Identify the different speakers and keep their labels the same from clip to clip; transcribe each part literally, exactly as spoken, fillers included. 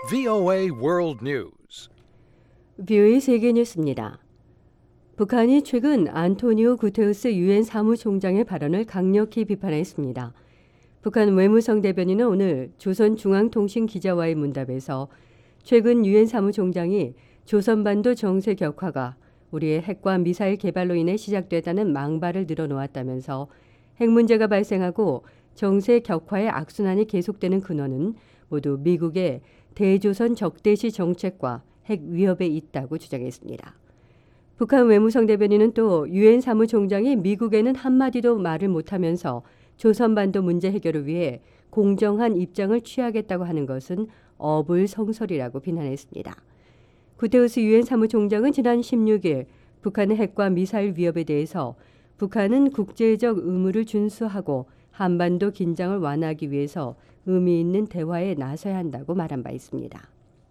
Speaker 1: 브이오에이 World News.
Speaker 2: 브이오에이 세계 뉴스입니다. 북한이 최근 안토니오 구테우스 유엔 사무총장의 발언을 강력히 비판했습니다. 북한 외무성 대변인은 오늘 조선중앙통신 기자와의 문답에서 최근 유엔 사무총장이 조선반도 정세 격화가 우리의 핵과 미사일 개발로 인해 시작되다는 망발을 늘어놓았다면서 핵 문제가 발생하고 정세 격화의 악순환이 계속되는 근원은 모두 미국의 대조선 적대시 정책과 핵 위협에 있다고 주장했습니다. 북한 외무성 대변인은 또 유엔 사무총장이 미국에는 한마디도 말을 못하면서 조선반도 문제 해결을 위해 공정한 입장을 취하겠다고 하는 것은 어불성설이라고 비난했습니다. 구테우스 유엔 사무총장은 지난 십육 일 북한의 핵과 미사일 위협에 대해서 북한은 국제적 의무를 준수하고 한반도 긴장을 완화하기 위해서 의미 있는 대화에 나서야 한다고 말한 바 있습니다.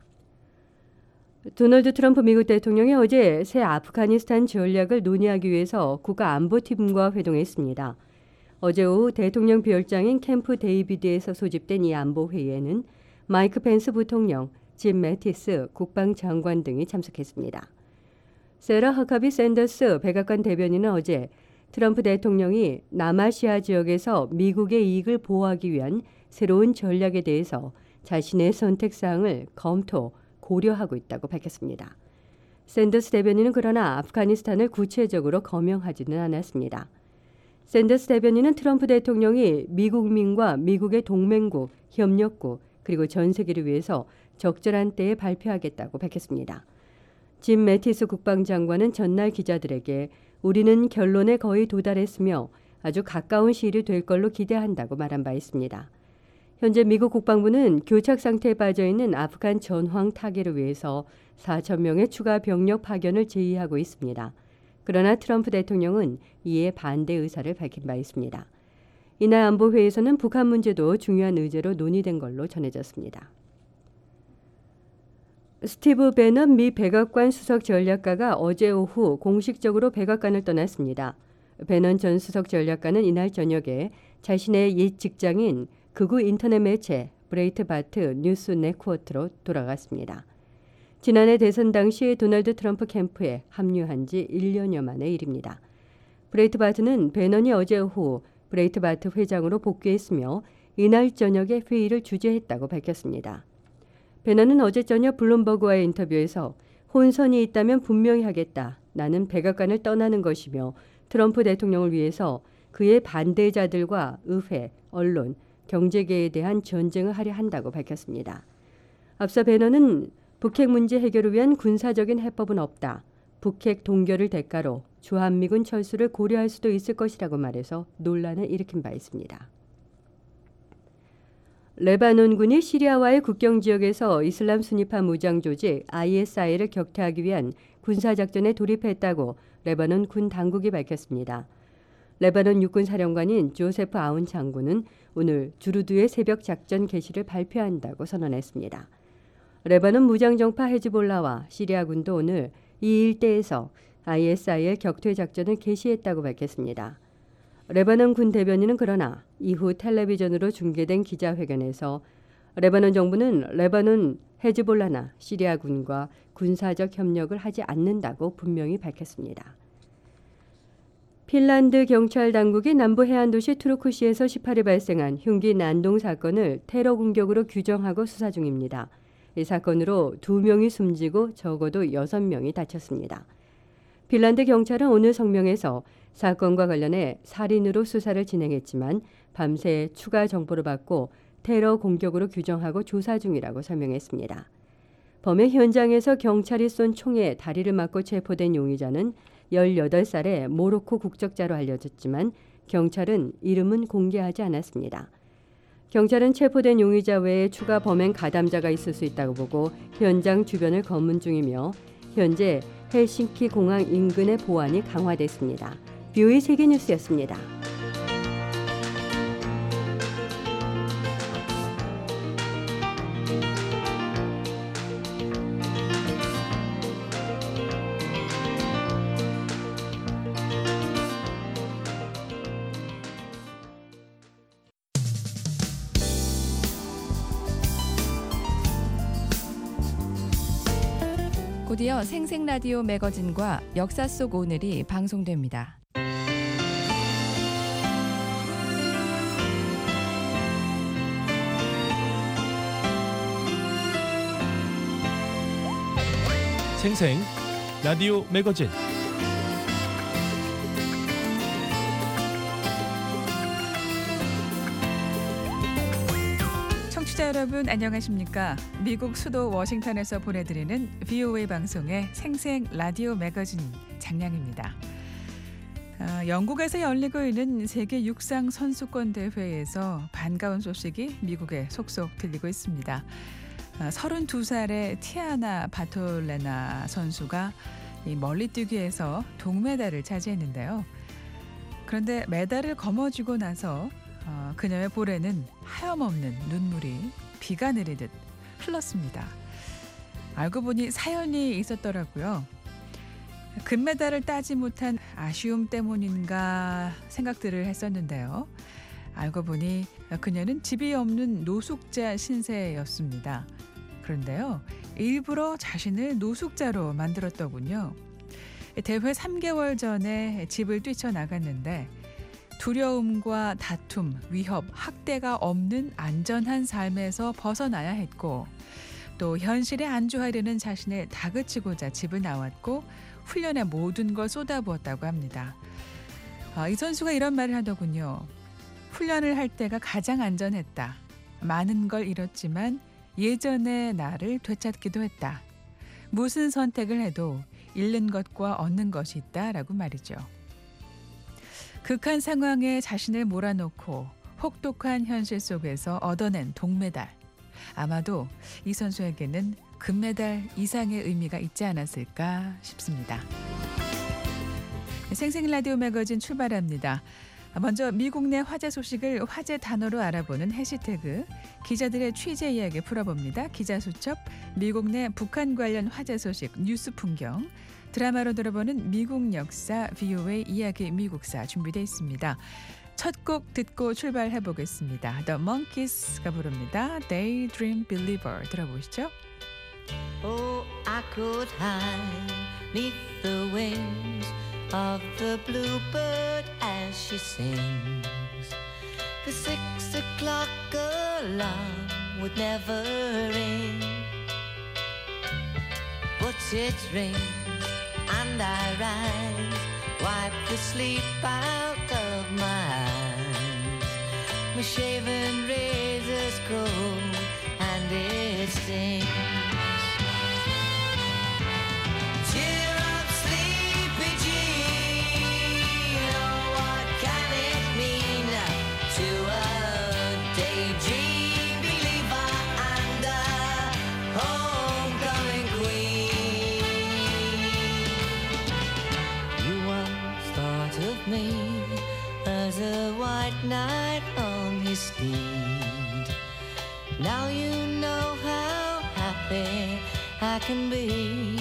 Speaker 2: 도널드 트럼프 미국 대통령이 어제 새 아프가니스탄 전략을 논의하기 위해서 국가안보팀과 회동했습니다. 어제 오후 대통령 비서실장인 캠프 데이비드에서 소집된 이 안보회의에는 마이크 펜스 부통령, 짐 매티스 국방장관 등이 참석했습니다. 세라 허카비 샌더스 백악관 대변인은 어제 트럼프 대통령이 남아시아 지역에서 미국의 이익을 보호하기 위한 새로운 전략에 대해서 자신의 선택사항을 검토, 고려하고 있다고 밝혔습니다. 샌더스 대변인은 그러나 아프가니스탄을 구체적으로 거명하지는 않았습니다. 샌더스 대변인은 트럼프 대통령이 미국민과 미국의 동맹국, 협력국, 그리고 전 세계를 위해서 적절한 때에 발표하겠다고 밝혔습니다. 짐 매티스 국방장관은 전날 기자들에게 우리는 결론에 거의 도달했으며 아주 가까운 시일이 될 걸로 기대한다고 말한 바 있습니다. 현재 미국 국방부는 교착 상태에 빠져 있는 아프간 전황 타개를 위해서 사천 명의 추가 병력 파견을 제의하고 있습니다. 그러나 트럼프 대통령은 이에 반대 의사를 밝힌 바 있습니다. 이날 안보회의에서는 북한 문제도 중요한 의제로 논의된 걸로 전해졌습니다. 스티브 배넌 미 백악관 수석 전략가가 어제 오후 공식적으로 백악관을 떠났습니다. 배넌 전 수석 전략가는 이날 저녁에 자신의 옛 직장인 극우 인터넷 매체 브레이트바트 뉴스 네트워크로 돌아갔습니다. 지난해 대선 당시 도널드 트럼프 캠프에 합류한 지 일 년여 만의 일입니다. 브레이트바트는 배넌이 어제 오후 브레이트바트 회장으로 복귀했으며 이날 저녁에 회의를 주재했다고 밝혔습니다. 배넌은 어제 저녁 블룸버그와의 인터뷰에서 혼선이 있다면 분명히 하겠다. 나는 백악관을 떠나는 것이며 트럼프 대통령을 위해서 그의 반대자들과 의회, 언론, 경제계에 대한 전쟁을 하려 한다고 밝혔습니다. 앞서 배넌은 북핵 문제 해결을 위한 군사적인 해법은 없다. 북핵 동결을 대가로 주한미군 철수를 고려할 수도 있을 것이라고 말해서 논란을 일으킨 바 있습니다. 레바논군이 시리아와의 국경 지역에서 이슬람 순위파 무장 조직 아이에스아이를 격퇴하기 위한 군사작전에 돌입했다고 레바논 군 당국이 밝혔습니다. 레바논 육군 사령관인 조세프 아운 장군은 오늘 주르드의 새벽 작전 개시를 발표한다고 선언했습니다. 레바논 무장정파 헤즈볼라와 시리아군도 오늘 이 일대에서 아이에스아이의 격퇴 작전을 개시했다고 밝혔습니다. 레바논 군 대변인은 그러나 이후 텔레비전으로 중계된 기자회견에서 레바논 정부는 레바논 헤즈볼라나 시리아군과 군사적 협력을 하지 않는다고 분명히 밝혔습니다. 핀란드 경찰 당국이 남부 해안 도시 투르쿠시에서 십팔 일 발생한 흉기 난동 사건을 테러 공격으로 규정하고 수사 중입니다. 이 사건으로 두 명이 숨지고 적어도 여섯 명이 다쳤습니다. 핀란드 경찰은 오늘 성명에서 사건과 관련해 살인으로 수사를 진행했지만 밤새 추가 정보를 받고 테러 공격으로 규정하고 조사 중이라고 설명했습니다. 범행 현장에서 경찰이 쏜 총에 다리를 맞고 체포된 용의자는 열여덟 살의 모로코 국적자로 알려졌지만 경찰은 이름은 공개하지 않았습니다. 경찰은 체포된 용의자 외에 추가 범행 가담자가 있을 수 있다고 보고 현장 주변을 검문 중이며 현재 헬싱키 공항 인근의 보안이 강화됐습니다. 브이오에이 세계뉴스였습니다.
Speaker 3: 곧이어 생생라디오 매거진과 역사 속 오늘이 방송됩니다.
Speaker 4: 생생 라디오 매거진
Speaker 5: 청취자 여러분 안녕하십니까? 미국 수도 워싱턴에서 보내드리는 브이오에이 방송의 생생 라디오 매거진 장량입니다. 아, 영국에서 열리고 있는 세계 육상 선수권 대회에서 반가운 소식이 미국에 속속 들리고 있습니다. 아, 서른두 살의 티아나 바톨레나 선수가 이 멀리뛰기에서 동메달을 차지했는데요. 그런데 메달을 거머쥐고 나서 어, 그녀의 볼에는 하염없는 눈물이 비가 내리듯 흘렀습니다. 알고 보니 사연이 있었더라고요. 금메달을 따지 못한 아쉬움 때문인가 생각들을 했었는데요. 알고 보니 그녀는 집이 없는 노숙자 신세였습니다. 그런데요, 일부러 자신을 노숙자로 만들었더군요. 대회 삼 개월 전에 집을 뛰쳐나갔는데 두려움과 다툼, 위협, 학대가 없는 안전한 삶에서 벗어나야 했고, 또 현실에 안주하려는 자신을 다그치고자 집을 나왔고 훈련에 모든 걸 쏟아부었다고 합니다. 아, 이 선수가 이런 말을 하더군요. 훈련을 할 때가 가장 안전했다. 많은 걸 잃었지만 예전의 나를 되찾기도 했다. 무슨 선택을 해도 잃는 것과 얻는 것이 있다라고 말이죠. 극한 상황에 자신을 몰아넣고 혹독한 현실 속에서 얻어낸 동메달. 아마도 이 선수에게는 금메달 이상의 의미가 있지 않았을까 싶습니다. 생생 라디오 매거진 출발합니다. 먼저 미국 내 화제 소식을 화제 단어로 알아보는 해시태그, 기자들의 취재 이야기 풀어봅니다. 기자수첩, 미국 내 북한 관련 화제 소식, 뉴스 풍경, 드라마로 들어보는 미국 역사, 브이오에이 이야기 미국사 준비되어 있습니다. 첫 곡 듣고 출발해 보겠습니다. The Monkees가 부릅니다. Daydream Believer 들어보시죠.
Speaker 6: Oh, I could hide neath the wings of the bluebird as she sings. The six o'clock alarm would never ring, but it rings and I rise, wipe the sleep out of my eyes. My shaven razor's cold and it stings. Cheer up, sleepy Jean. Oh, what can it mean to a daydream believer and a homecoming queen? You once thought of me as a white knight on his steed. Now you know how happy I can be.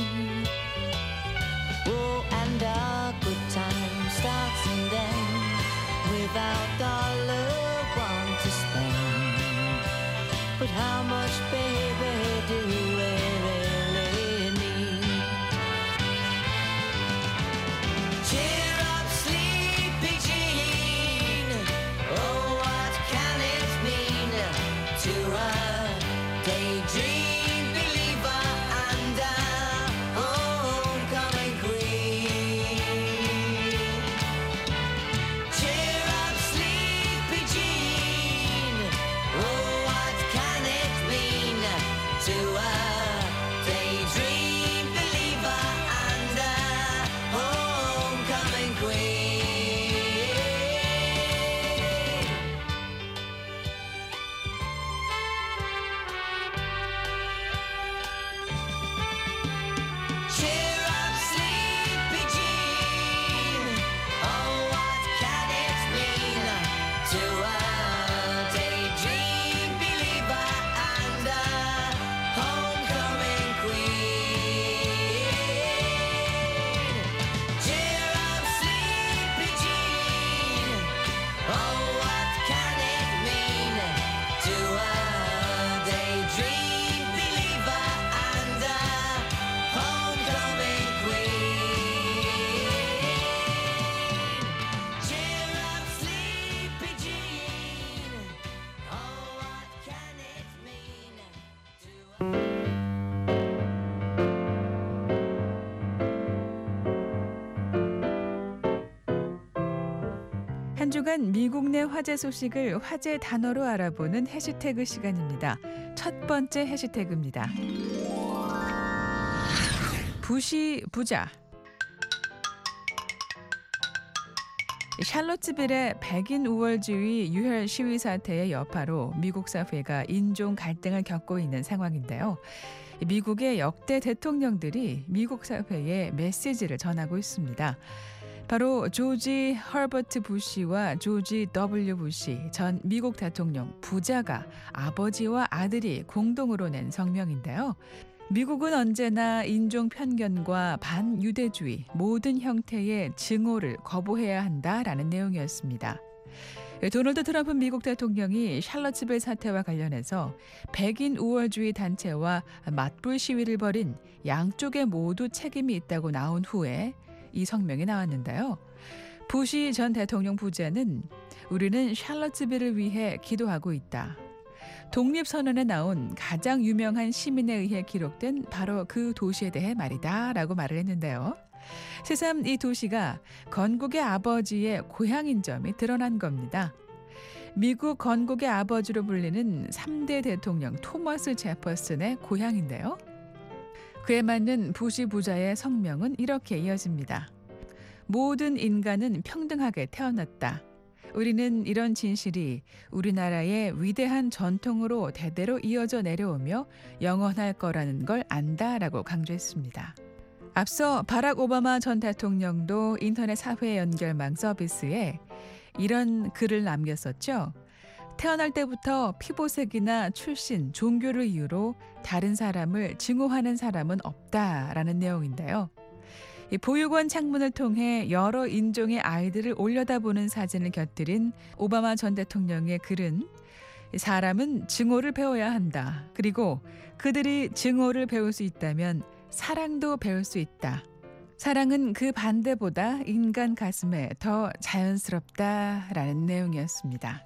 Speaker 6: Oh, and our good time starts and ends without dollar one to spend. But how much, baby, do we really need? Cheer up, sleepy Jean. Oh, what can it mean to a daydream believer and a homecoming queen?
Speaker 5: 주간 미국 내 화제 소식을 화제 단어로 알아보는 해시태그 시간입니다. 첫 번째 해시태그입니다. 부시 부자. 샬롯츠빌의 백인 우월주의 유혈 시위 사태의 여파로 미국 사회가 인종 갈등을 겪고 있는 상황인데요. 미국의 역대 대통령들이 미국 사회에 메시지를 전하고 있습니다. 바로 조지 허버트 부시와 조지 더블유 부시 전 미국 대통령 부자가 아버지와 아들이 공동으로 낸 성명인데요. 미국은 언제나 인종 편견과 반유대주의 모든 형태의 증오를 거부해야 한다라는 내용이었습니다. 도널드 트럼프 미국 대통령이 샬럿츠빌 사태와 관련해서 백인 우월주의 단체와 맞불 시위를 벌인 양쪽에 모두 책임이 있다고 나온 후에 이 성명이 나왔는데요. 부시 전 대통령 부자는 우리는 샬럿츠빌을 위해 기도하고 있다. 독립선언에 나온 가장 유명한 시민에 의해 기록된 바로 그 도시에 대해 말이다 라고 말을 했는데요. 새삼 이 도시가 건국의 아버지의 고향인 점이 드러난 겁니다. 미국 건국의 아버지로 불리는 삼 대 대통령 토머스 제퍼슨의 고향인데요. 그에 맞는 부시 부자의 성명은 이렇게 이어집니다. 모든 인간은 평등하게 태어났다. 우리는 이런 진실이 우리나라의 위대한 전통으로 대대로 이어져 내려오며 영원할 거라는 걸 안다라고 강조했습니다. 앞서 바락 오바마 전 대통령도 인터넷 사회 연결망 서비스에 이런 글을 남겼었죠. 태어날 때부터 피부색이나 출신, 종교를 이유로 다른 사람을 증오하는 사람은 없다라는 내용인데요. 이 보육원 창문을 통해 여러 인종의 아이들을 올려다보는 사진을 곁들인 오바마 전 대통령의 글은 사람은 증오를 배워야 한다. 그리고 그들이 증오를 배울 수 있다면 사랑도 배울 수 있다. 사랑은 그 반대보다 인간 가슴에 더 자연스럽다라는 내용이었습니다.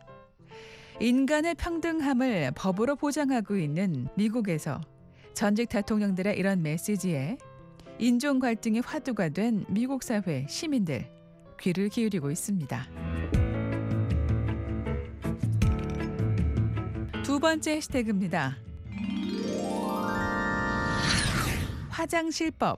Speaker 5: 인간의 평등함을 법으로 보장하고 있는 미국에서 전직 대통령들의 이런 메시지에 인종 갈등의 화두가 된 미국 사회 시민들 귀를 기울이고 있습니다. 두 번째 해시태그입니다. 화장실법.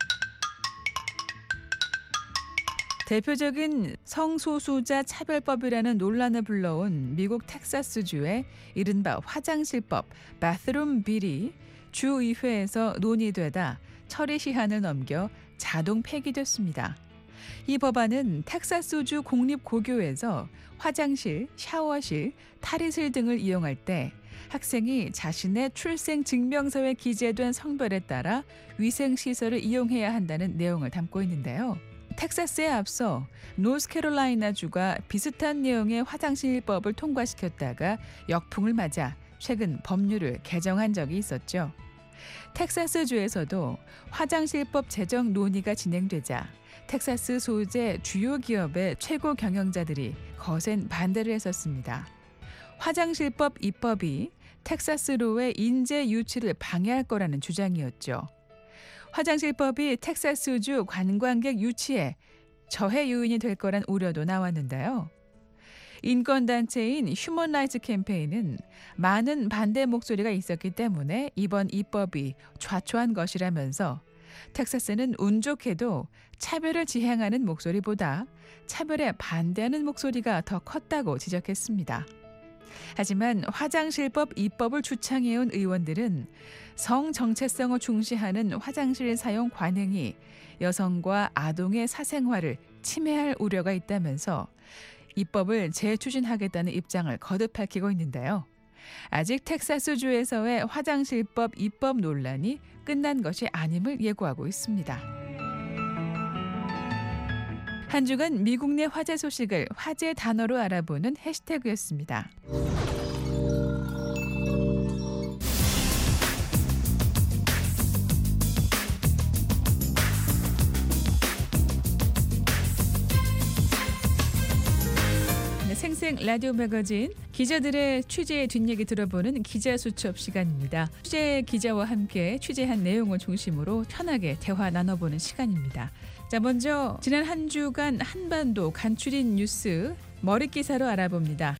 Speaker 5: 대표적인 성소수자 차별법이라는 논란을 불러온 미국 텍사스주의 이른바 화장실법 바스룸 빌이 주의회에서 논의되다 처리 시한을 넘겨 자동 폐기됐습니다. 이 법안은 텍사스주 공립고교에서 화장실, 샤워실, 탈의실 등을 이용할 때 학생이 자신의 출생 증명서에 기재된 성별에 따라 위생시설을 이용해야 한다는 내용을 담고 있는데요. 텍사스에 앞서 노스캐롤라이나주가 비슷한 내용의 화장실법을 통과시켰다가 역풍을 맞아 최근 법률을 개정한 적이 있었죠. 텍사스주에서도 화장실법 제정 논의가 진행되자 텍사스 소재 주요 기업의 최고 경영자들이 거센 반대를 했었습니다. 화장실법 입법이 텍사스로의 인재 유치를 방해할 거라는 주장이었죠. 화장실법이 텍사스주 관광객 유치에 저해 요인이 될 거란 우려도 나왔는데요. 인권단체인 휴먼 라이츠 캠페인은 많은 반대 목소리가 있었기 때문에 이번 입법이 좌초한 것이라면서 텍사스는 운 좋게도 차별을 지향하는 목소리보다 차별에 반대하는 목소리가 더 컸다고 지적했습니다. 하지만 화장실법 입법을 주창해온 의원들은 성 정체성을 중시하는 화장실 사용 관행이 여성과 아동의 사생활을 침해할 우려가 있다면서 입법을 재추진하겠다는 입장을 거듭 밝히고 있는데요. 아직 텍사스주에서의 화장실법 입법 논란이 끝난 것이 아님을 예고하고 있습니다. 한 주간 미국 내 화제 소식을 화제 단어로 알아보는 해시태그였습니다. 생생 라디오 매거진 기자들의 취재의 뒷얘기 들어보는 기자수첩 시간입니다. 취재 기자와 함께 취재한 내용을 중심으로 편하게 대화 나눠보는 시간입니다. 자, 먼저 지난 한 주간 한반도 간추린 뉴스 머리 기사로 알아봅니다.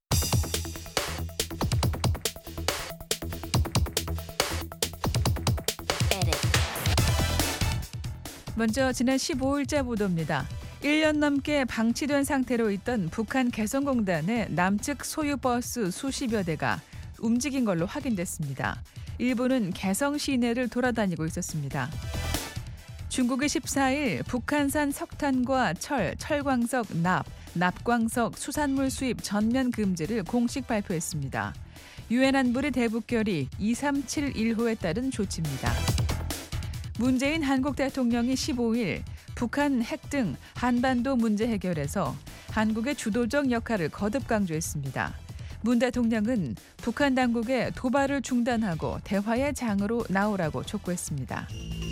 Speaker 5: 먼저 지난 십오일자 보도입니다. 일 년 넘게 방치된 상태로 있던 북한 개성공단의 남측 소유 버스 수십여 대가 움직인 걸로 확인됐습니다. 일부는 개성 시내를 돌아다니고 있었습니다. 중국이 십사일 북한산 석탄과 철, 철광석, 납, 납광석, 수산물 수입 전면 금지를 공식 발표했습니다. 유엔 안보리 대북결의 이삼칠일호에 따른 조치입니다. 문재인 한국 대통령이 십오일 북한 핵 등 한반도 문제 해결에서 한국의 주도적 역할을 거듭 강조했습니다. 문 대통령은 북한 당국의 도발을 중단하고 대화의 장으로 나오라고 촉구했습니다.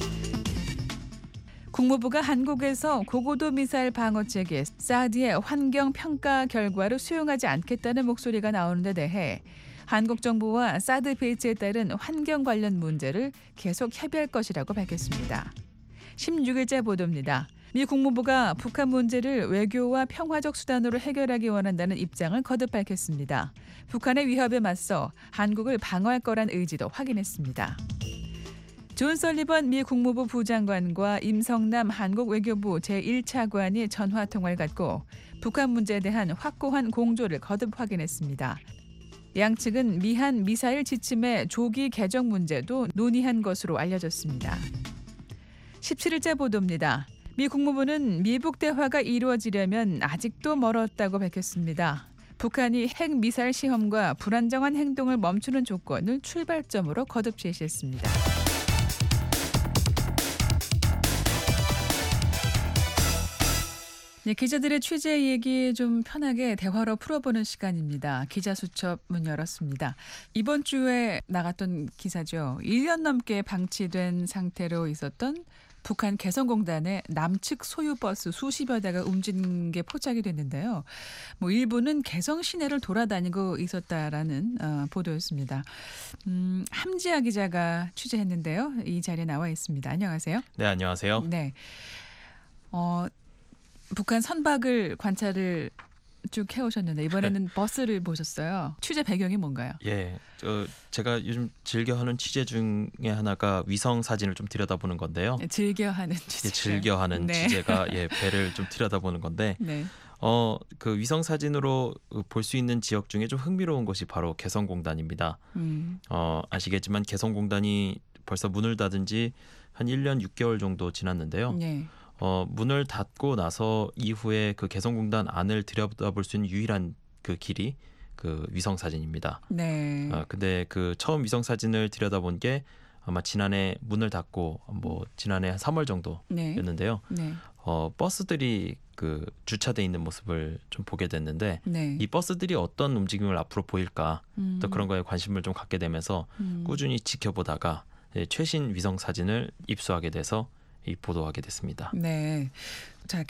Speaker 5: 국무부가 한국에서 고고도 미사일 방어 체계 사드의 환경 평가 결과를 수용하지 않겠다는 목소리가 나오는 데 대해 한국 정부와 사드 배치에 따른 환경 관련 문제를 계속 협의할 것이라고 밝혔습니다. 십육일자 보도입니다. 미 국무부가 북한 문제를 외교와 평화적 수단으로 해결하기 원한다는 입장을 거듭 밝혔습니다. 북한의 위협에 맞서 한국을 방어할 거란 의지도 확인했습니다. 존 설리번 미 국무부 부장관과 임성남 한국 외교부 제일 차관이 전화 통화를 갖고 북한 문제에 대한 확고한 공조를 거듭 확인했습니다. 양측은 미한 미사일 지침의 조기 개정 문제도 논의한 것으로 알려졌습니다. 십칠일자 보도입니다. 미 국무부는 미북 대화가 이루어지려면 아직도 멀었다고 밝혔습니다. 북한이 핵 미사일 시험과 불안정한 행동을 멈추는 조건을 출발점으로 거듭 제시했습니다. 네, 기자들의 취재 얘기 좀 편하게 대화로 풀어보는 시간입니다. 기자수첩 문 열었습니다. 이번 주에 나갔던 기사죠. 일 년 넘게 방치된 상태로 있었던 북한 개성공단의 남측 소유버스 수십여 대가 움직인 게 포착이 됐는데요. 뭐 일부는 개성 시내를 돌아다니고 있었다라는 어, 보도였습니다. 음, 함지아 기자가 취재했는데요. 이 자리에 나와 있습니다. 안녕하세요.
Speaker 7: 네, 안녕하세요.
Speaker 5: 네. 어, 북한 선박을 관찰을 쭉 해오셨는데 이번에는 버스를 보셨어요. 취재 배경이 뭔가요?
Speaker 7: 예, 저 제가 요즘 즐겨하는 취재 중에 하나가 위성 사진을 좀 들여다보는 건데요.
Speaker 5: 네, 즐겨하는 취재.
Speaker 7: 예, 즐겨하는
Speaker 5: 네.
Speaker 7: 취재가 예, 배를 좀 들여다보는 건데,
Speaker 5: 네.
Speaker 7: 어, 그 위성 사진으로 볼 수 있는 지역 중에 좀 흥미로운 곳이 바로 개성공단입니다.
Speaker 5: 음.
Speaker 7: 어, 아시겠지만 개성공단이 벌써 문을 닫은 지 한 일 년 육 개월 정도 지났는데요.
Speaker 5: 네.
Speaker 7: 어, 문을 닫고 나서 이후에 그 개성공단 안을 들여다볼 수 있는 유일한 그 길이 그 위성 사진입니다.
Speaker 5: 네.
Speaker 7: 어, 근데 그 처음 위성 사진을 들여다본 게 아마 지난해 문을 닫고 뭐 지난해 한 삼월 정도였는데요.
Speaker 5: 네. 네.
Speaker 7: 어, 버스들이 그 주차돼 있는 모습을 좀 보게 됐는데
Speaker 5: 네.
Speaker 7: 이 버스들이 어떤 움직임을 앞으로 보일까
Speaker 5: 음.
Speaker 7: 또 그런 거에 관심을 좀 갖게 되면서
Speaker 5: 음.
Speaker 7: 꾸준히 지켜보다가 예, 최신 위성 사진을 입수하게 돼서 이 보도하게 됐습니다.
Speaker 5: 네. 자,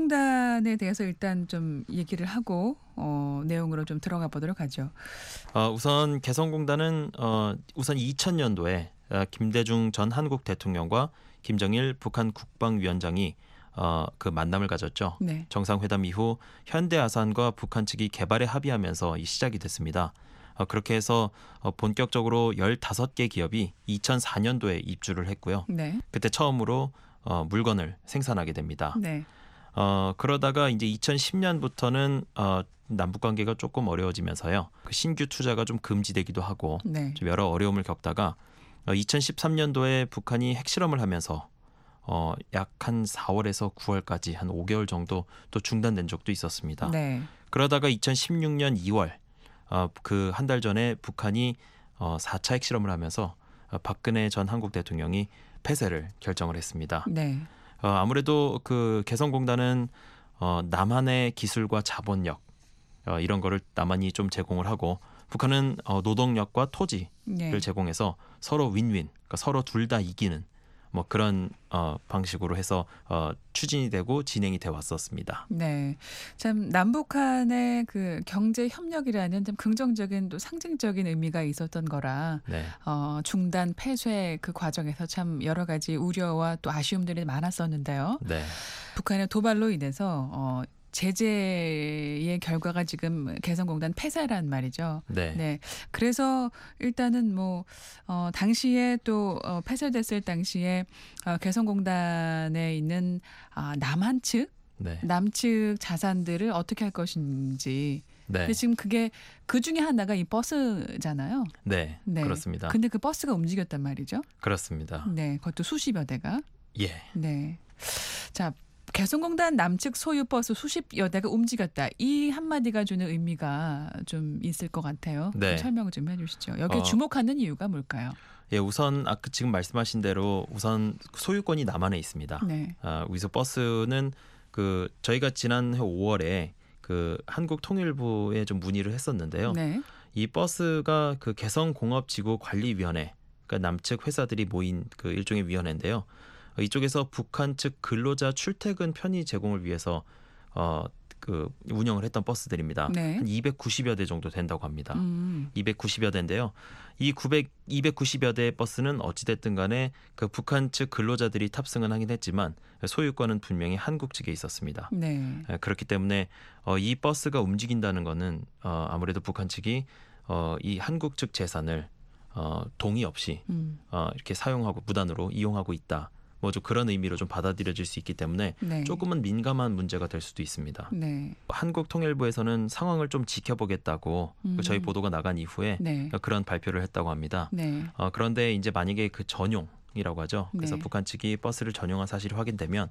Speaker 5: 개성공단에 대해서 일단 좀 얘기를 하고 어, 내용으로 좀 들어가 보도록 하죠.
Speaker 7: 어, 우선 개성공단은 어, 우선 이천 년도에 어, 김대중 전 한국 대통령과 김정일 북한 국방위원장이 어, 그 만남을 가졌죠.
Speaker 5: 네.
Speaker 7: 정상회담 이후 현대아산과 북한 측이 개발에 합의하면서 이 시작이 됐습니다. 어, 그렇게 해서 어, 본격적으로 열다섯 개 기업이 이천사 년도에 입주를 했고요.
Speaker 5: 네.
Speaker 7: 그때 처음으로 어, 물건을 생산하게 됩니다.
Speaker 5: 네.
Speaker 7: 어, 그러다가 이제 이천십 년부터는 어, 남북 관계가 조금 어려워지면서요. 그 신규 투자가 좀 금지되기도 하고
Speaker 5: 네.
Speaker 7: 좀 여러 어려움을 겪다가 어, 이천십삼 년도에 북한이 핵실험을 하면서 어, 약 한 사월에서 구월까지 한 오 개월 정도 또 중단된 적도 있었습니다.
Speaker 5: 네.
Speaker 7: 그러다가 이천십육 년 이월 어, 그 한 달 전에 북한이 어, 사 차 핵실험을 하면서 어, 박근혜 전 한국 대통령이 폐쇄를 결정을 했습니다.
Speaker 5: 네.
Speaker 7: 어, 아무래도 그 개성공단은 어, 남한의 기술과 자본력 어, 이런 거를 남한이 좀 제공을 하고 북한은 어, 노동력과 토지를
Speaker 5: 네.
Speaker 7: 제공해서 서로 윈윈, 그러니까 서로 둘 다 이기는 뭐 그런 어, 방식으로 해서 어, 추진이 되고 진행이 돼 왔었습니다.
Speaker 5: 네, 참 남북한의 그 경제 협력이라는 좀 긍정적인 또 상징적인 의미가 있었던 거라
Speaker 7: 네,
Speaker 5: 어, 중단 폐쇄 그 과정에서 참 여러 가지 우려와 또 아쉬움들이 많았었는데요.
Speaker 7: 네,
Speaker 5: 북한의 도발로 인해서 어, 제재의 결과가 지금 개성공단 폐쇄란 말이죠.
Speaker 7: 네.
Speaker 5: 네. 그래서 일단은 뭐 어, 당시에 또 어, 폐쇄됐을 당시에 어, 개성공단에 있는 아, 남한 측,
Speaker 7: 네.
Speaker 5: 남측 자산들을 어떻게 할 것인지.
Speaker 7: 네.
Speaker 5: 근데 지금 그게 그 중에 하나가 이 버스잖아요.
Speaker 7: 네.
Speaker 5: 네.
Speaker 7: 그렇습니다.
Speaker 5: 근데 그 버스가 움직였단 말이죠.
Speaker 7: 그렇습니다.
Speaker 5: 네. 그것도 수십여 대가.
Speaker 7: 예.
Speaker 5: 네. 자, 개성공단 남측 소유 버스 수십여 대가 움직였다. 이 한마디가 주는 의미가 좀 있을 것 같아요.
Speaker 7: 네.
Speaker 5: 좀 설명 좀 해주시죠. 여기에
Speaker 7: 어,
Speaker 5: 주목하는 이유가 뭘까요?
Speaker 7: 예, 우선 아까 지금 말씀하신 대로 우선 소유권이 남한에 있습니다.
Speaker 5: 네.
Speaker 7: 아, 위서 버스는 그 저희가 지난해 오월에 그 한국통일부에 좀 문의를 했었는데요.
Speaker 5: 네.
Speaker 7: 이 버스가 그 개성공업지구관리위원회, 그러니까 남측 회사들이 모인 그 일종의 위원회인데요. 이쪽에서 북한 측 근로자 출퇴근 편의 제공을 위해서 어, 그 운영을 했던 버스들입니다.
Speaker 5: 네.
Speaker 7: 한 이백구십여 대 정도 된다고 합니다.
Speaker 5: 음.
Speaker 7: 이백구십여 대인데요. 이 구백, 이백구십여 대의 버스는 어찌됐든 간에 그 북한 측 근로자들이 탑승은 하긴 했지만 소유권은 분명히 한국 측에 있었습니다.
Speaker 5: 네.
Speaker 7: 에, 그렇기 때문에 어, 이 버스가 움직인다는 거는 어, 아무래도 북한 측이 어, 이 한국 측 재산을 어, 동의 없이
Speaker 5: 음.
Speaker 7: 어, 이렇게 사용하고 무단으로 이용하고 있다. 뭐 좀 그런 의미로 좀 받아들여질 수 있기 때문에
Speaker 5: 네.
Speaker 7: 조금은 민감한 문제가 될 수도 있습니다.
Speaker 5: 네.
Speaker 7: 한국통일부에서는 상황을 좀 지켜보겠다고
Speaker 5: 음.
Speaker 7: 저희 보도가 나간 이후에
Speaker 5: 네.
Speaker 7: 그런 발표를 했다고 합니다.
Speaker 5: 네.
Speaker 7: 어, 그런데 이제 만약에 그 전용이라고 하죠. 그래서
Speaker 5: 네.
Speaker 7: 북한 측이 버스를 전용한 사실이 확인되면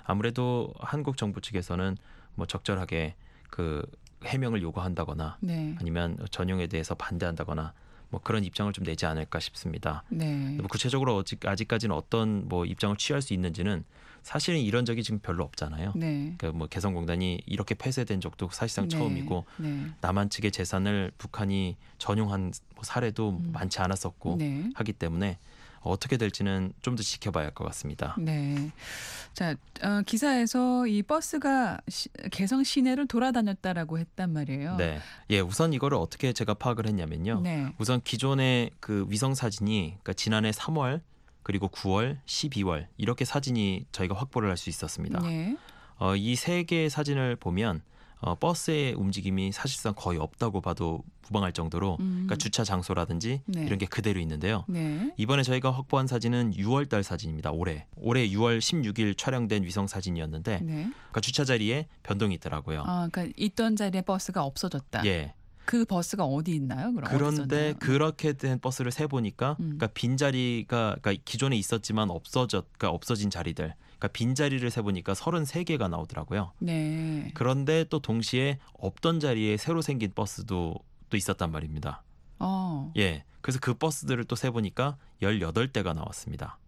Speaker 7: 아무래도 한국 정부 측에서는 뭐 적절하게 그 해명을 요구한다거나
Speaker 5: 네.
Speaker 7: 아니면 전용에 대해서 반대한다거나 뭐 그런 입장을 좀 내지 않을까 싶습니다.
Speaker 5: 네.
Speaker 7: 뭐 구체적으로 아직, 아직까지는 어떤 뭐 입장을 취할 수 있는지는 사실은 이런 적이 지금 별로 없잖아요.
Speaker 5: 네.
Speaker 7: 그 뭐 개성공단이 이렇게 폐쇄된 적도 사실상
Speaker 5: 네.
Speaker 7: 처음이고
Speaker 5: 네.
Speaker 7: 남한 측의 재산을 북한이 전용한 뭐 사례도
Speaker 5: 음.
Speaker 7: 많지 않았었고
Speaker 5: 네.
Speaker 7: 하기 때문에 어떻게 될지는 좀 더 지켜봐야 할 것 같습니다.
Speaker 5: 네. 자, 어, 기사에서 이 버스가 시, 개성 시내를 돌아다녔다라고 했단 말이에요.
Speaker 7: 네, 예, 우선 이거를 어떻게 제가 파악을 했냐면요.
Speaker 5: 네.
Speaker 7: 우선 기존의 그 위성 사진이 그러니까 지난해 삼월 그리고 구월, 십이월 이렇게 사진이 저희가 확보를 할 수 있었습니다.
Speaker 5: 네.
Speaker 7: 어, 이 세 개의 사진을 보면 어, 버스의 움직임이 사실상 거의 없다고 봐도 무방할 정도로
Speaker 5: 음.
Speaker 7: 그러니까 주차 장소라든지
Speaker 5: 네.
Speaker 7: 이런 게 그대로 있는데요.
Speaker 5: 네.
Speaker 7: 이번에 저희가 확보한 사진은 유월 달 사진입니다. 올해 올해 유월 십육일 촬영된 위성 사진이었는데
Speaker 5: 네.
Speaker 7: 그러니까 주차 자리에 변동이 있더라고요.
Speaker 5: 아, 그러니까 있던 자리에 버스가 없어졌다.
Speaker 7: 예.
Speaker 5: 그 버스가 어디 있나요? 그럼
Speaker 7: 그런데
Speaker 5: 어디 있었나요?
Speaker 7: 그렇게 된 버스를 세 보니까
Speaker 5: 음.
Speaker 7: 그러니까 빈 자리가 그러니까 기존에 있었지만 없어졌 그러니까 없어진 자리들. 그러니까 빈 자리를 세 보니까 서른세 개가 나오더라고요.
Speaker 5: 네.
Speaker 7: 그런데 또 동시에 없던 자리에 새로 생긴 버스도 또 있었단 말입니다.
Speaker 5: 어.
Speaker 7: 예. 그래서 그 버스들을 또 세 보니까 열여덟 대가 나왔습니다.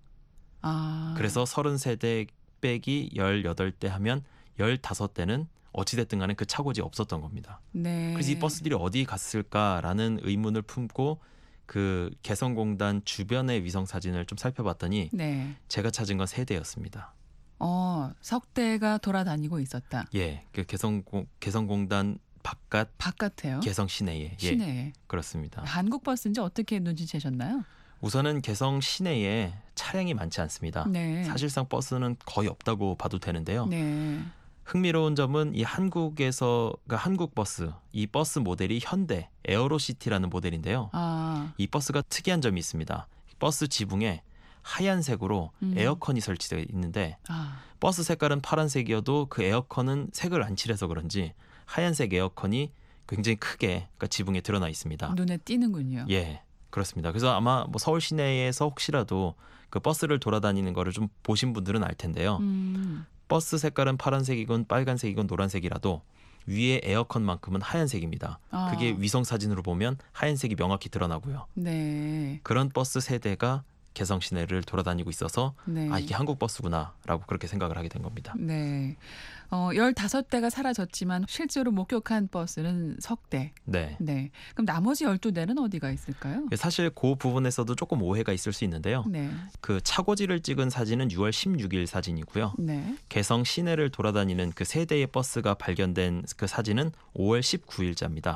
Speaker 5: 아.
Speaker 7: 그래서 서른세 대 빼기 열여덟 대 하면 열다섯 대는 어찌됐든 간에 그 차고지 없었던 겁니다.
Speaker 5: 네.
Speaker 7: 그래서 이 버스들이 어디 갔을까라는 의문을 품고 그 개성공단 주변의 위성 사진을 좀 살펴봤더니
Speaker 5: 네.
Speaker 7: 제가 찾은 건 세 대였습니다.
Speaker 5: 어, 석대가 돌아다니고 있었다.
Speaker 7: 예. 그 개성공, 개성공단 바깥
Speaker 5: 바깥에요?
Speaker 7: 개성 시내에. 예.
Speaker 5: 시내에.
Speaker 7: 그렇습니다.
Speaker 5: 한국 버스인지 어떻게 눈치채셨나요?
Speaker 7: 우선은 개성 시내에 차량이 많지 않습니다.
Speaker 5: 네.
Speaker 7: 사실상 버스는 거의 없다고 봐도 되는데요.
Speaker 5: 네.
Speaker 7: 흥미로운 점은 이 한국에서 그러니까 한국 버스 이 버스 모델이 현대 에어로시티라는 모델인데요.
Speaker 5: 아.
Speaker 7: 이 버스가 특이한 점이 있습니다. 버스 지붕에 하얀색으로
Speaker 5: 음.
Speaker 7: 에어컨이 설치되어 있는데
Speaker 5: 아.
Speaker 7: 버스 색깔은 파란색이어도 그 에어컨은 색을 안 칠해서 그런지 하얀색 에어컨이 굉장히 크게 그러니까 지붕에 드러나 있습니다.
Speaker 5: 눈에 띄는군요.
Speaker 7: 예, 그렇습니다. 그래서 아마 뭐 서울 시내에서 혹시라도 그 버스를 돌아다니는 거를 좀 보신 분들은 알 텐데요.
Speaker 5: 음.
Speaker 7: 버스 색깔은 파란색이건 빨간색이건 노란색이라도 위에 에어컨만큼은 하얀색입니다.
Speaker 5: 아.
Speaker 7: 그게 위성 사진으로 보면 하얀색이 명확히 드러나고요.
Speaker 5: 네.
Speaker 7: 그런 버스 세대가 개성 시내를 돌아다니고 있어서
Speaker 5: 네.
Speaker 7: 아 이게 한국 버스구나라고 그렇게 생각을 하게 된 겁니다.
Speaker 5: 네. 어, 열다섯 대가 사라졌지만 실제로 목격한 버스는 석 대.
Speaker 7: 네.
Speaker 5: 네. 그럼 나머지 열두 대는 어디가 있을까요?
Speaker 7: 사실 그 부분에서도 조금 오해가 있을 수 있는데요.
Speaker 5: 네.
Speaker 7: 그 차고지를 찍은 사진은 유월 십육일 사진이고요.
Speaker 5: 네.
Speaker 7: 개성 시내를 돌아다니는 그 세 대의 버스가 발견된 그 사진은 오월 십구일자입니다.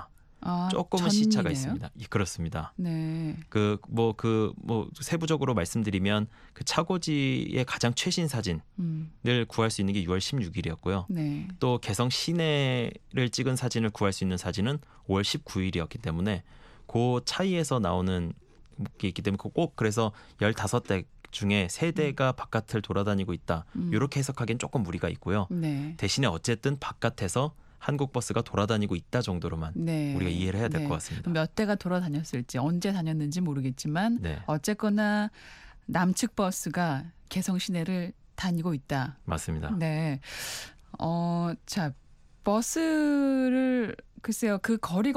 Speaker 5: 아,
Speaker 7: 조금은
Speaker 5: 전이네요?
Speaker 7: 시차가 있습니다. 예, 그렇습니다.
Speaker 5: 네.
Speaker 7: 그 뭐 그 뭐 세부적으로 말씀드리면 그 차고지의 가장 최신 사진을
Speaker 5: 음.
Speaker 7: 구할 수 있는 게 유월 십육일이었고요.
Speaker 5: 네.
Speaker 7: 또 개성 시내를 찍은 사진을 구할 수 있는 사진은 오월 십구일이었기 때문에 그 차이에서 나오는 게 있기 때문에 꼭 그래서 열다섯 대 중에 세 대가 바깥을 돌아다니고 있다.
Speaker 5: 음.
Speaker 7: 이렇게 해석하기엔 조금 무리가 있고요.
Speaker 5: 네.
Speaker 7: 대신에 어쨌든 바깥에서 한국 버스가 돌아다니고 있다 정도로만
Speaker 5: 네.
Speaker 7: 우리가 이해를 해야 될
Speaker 5: 네.
Speaker 7: 것 같습니다.
Speaker 5: 몇 대가 돌아다녔을지 언제 다녔는지 모르겠지만
Speaker 7: 네,
Speaker 5: 어쨌거나 남측 버스가 개성 시내를 다니고 있다.
Speaker 7: 맞습니다.
Speaker 5: 네. 어, 자, 버스를 글쎄요. 그 거리가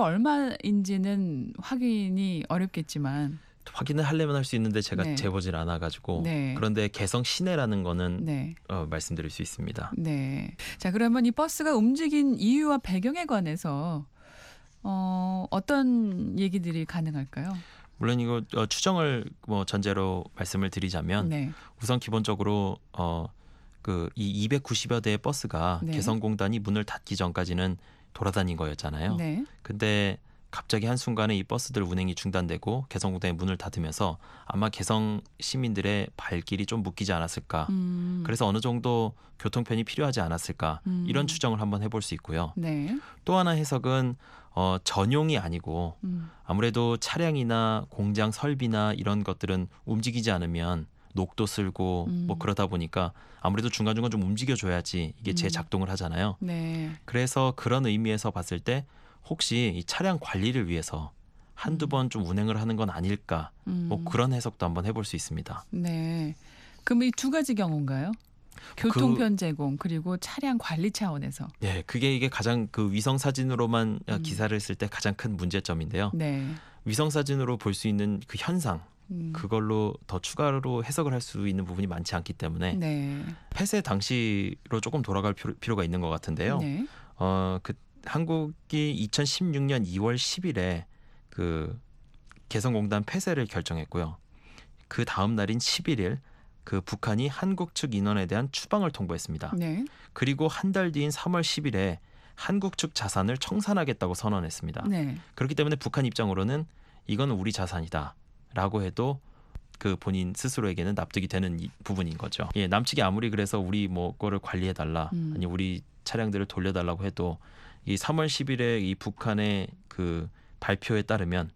Speaker 5: 얼마인지는 확인이 어렵겠지만
Speaker 7: 확인을 하려면 할 수 있는데 제가
Speaker 5: 네.
Speaker 7: 재보질 않아가지고
Speaker 5: 네.
Speaker 7: 그런데 개성 시내라는 거는
Speaker 5: 네.
Speaker 7: 어, 말씀드릴 수 있습니다.
Speaker 5: 네. 자, 그러면 이 버스가 움직인 이유와 배경에 관해서 어, 어떤 얘기들이 가능할까요?
Speaker 7: 물론 이거 어, 추정을 뭐 전제로 말씀을 드리자면
Speaker 5: 네.
Speaker 7: 우선 기본적으로 어, 그 이 이백구십여 대의 버스가
Speaker 5: 네.
Speaker 7: 개성공단이 문을 닫기 전까지는 돌아다닌 거였잖아요.
Speaker 5: 네.
Speaker 7: 근데 갑자기 한순간에 이 버스들 운행이 중단되고 개성공단이 문을 닫으면서 아마 개성 시민들의 발길이 좀 묶이지 않았을까.
Speaker 5: 음.
Speaker 7: 그래서 어느 정도 교통편이 필요하지 않았을까.
Speaker 5: 음.
Speaker 7: 이런 추정을 한번 해볼 수 있고요.
Speaker 5: 네.
Speaker 7: 또 하나 해석은 어, 전용이 아니고
Speaker 5: 음.
Speaker 7: 아무래도 차량이나 공장 설비나 이런 것들은 움직이지 않으면 녹도 쓸고
Speaker 5: 음.
Speaker 7: 뭐 그러다 보니까 아무래도 중간중간 좀 움직여줘야지 이게
Speaker 5: 음.
Speaker 7: 재작동을 하잖아요.
Speaker 5: 네.
Speaker 7: 그래서 그런 의미에서 봤을 때 혹시 이 차량 관리를 위해서 한두
Speaker 5: 음.
Speaker 7: 번 좀 운행을 하는 건 아닐까
Speaker 5: 음.
Speaker 7: 뭐 그런 해석도 한번 해볼 수 있습니다.
Speaker 5: 네. 그럼 이 두 가지 경우인가요? 교통편 제공 그리고 차량 관리 차원에서.
Speaker 7: 예, 그게 이게 가장 그 위성 사진으로만
Speaker 5: 음.
Speaker 7: 기사를 쓸 때 가장 큰 문제점인데요.
Speaker 5: 네.
Speaker 7: 위성 사진으로 볼 수 있는 그 현상
Speaker 5: 음.
Speaker 7: 그걸로 더 추가로 해석을 할 수 있는 부분이 많지 않기 때문에
Speaker 5: 네.
Speaker 7: 폐쇄 당시로 조금 돌아갈 필요, 필요가 있는 것 같은데요.
Speaker 5: 네.
Speaker 7: 어, 그 한국이 이천십육 년 이월 십일에 그 개성공단 폐쇄를 결정했고요. 그 다음 날인 십일일 그 북한이 한국 측 인원에 대한 추방을 통보했습니다.
Speaker 5: 네.
Speaker 7: 그리고 한 달 뒤인 삼월 십일에 한국 측 자산을 청산하겠다고 선언했습니다.
Speaker 5: 네.
Speaker 7: 그렇기 때문에 북한 입장으로는 이건 우리 자산이다라고 해도 그 본인 스스로에게는 납득이 되는 이 부분인 거죠. 예, 남측이 아무리 그래서 우리 뭐 거를 관리해 달라,
Speaker 5: 음.
Speaker 7: 아니 우리 차량들을 돌려달라고 해도 이 삼월 십일에 이 북한의 그 발표에 따르면